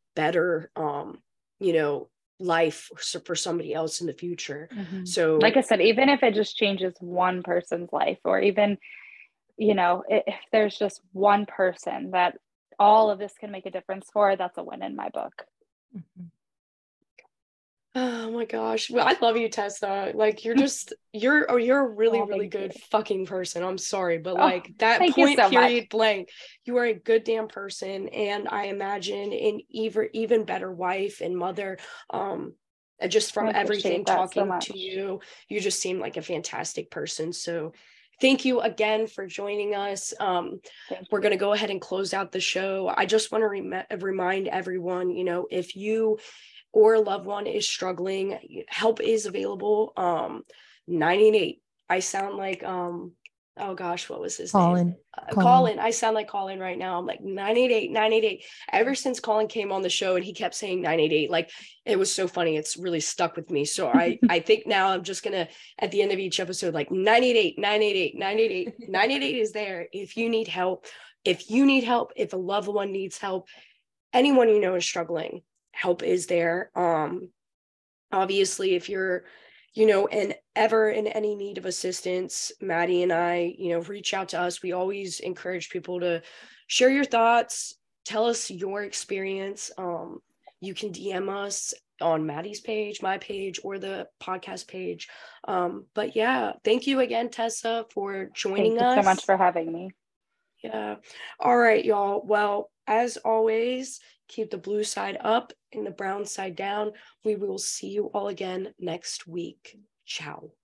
better, um, you know, life for somebody else in the future. Mm-hmm. So like I said, even if it just changes one person's life, or even, you know, if there's just one person that all of this can make a difference for, that's a win in my book. Mm-hmm. Oh my gosh. Well, I love you, Tessa. Like you're just you're or you're a really, Oh, really thank good you. fucking person. I'm sorry, but Oh, like that thank you point so period much. blank, you are a good damn person, and I imagine an even even better wife and mother. Um and just from I appreciate everything that so talking much. to you, you just seem like a fantastic person. So thank you again for joining us. Um, Thank we're you. going to go ahead and close out the show. I just want to rem- remind everyone, you know, if you or a loved one is struggling, help is available. Um, nine eight eight. I sound like, um, oh gosh, what was his Colin. name? Uh, Colin. Colin. I sound like Colin right now. I'm like nine eight eight, nine eight eight. Ever since Colin came on the show and he kept saying nine eight eight, like it was so funny. It's really stuck with me. So I, I think now I'm just going to, at the end of each episode, like nine eight eight, nine eight eight, nine eight eight, nine eight eight is there. If you need help, if you need help, if a loved one needs help, anyone you know is struggling, help is there. Um, obviously, if you're, you know, and ever in any need of assistance, Maddie and I, you know, reach out to us. We always encourage people to share your thoughts, tell us your experience. Um, you can D M us on Maddie's page, my page, or the podcast page. Um, but yeah, thank you again, Tessa, for joining Thank you us. so much for having me. Yeah. All right, y'all. Well, as always, keep the blue side up and the brown side down. We will see you all again next week. Ciao.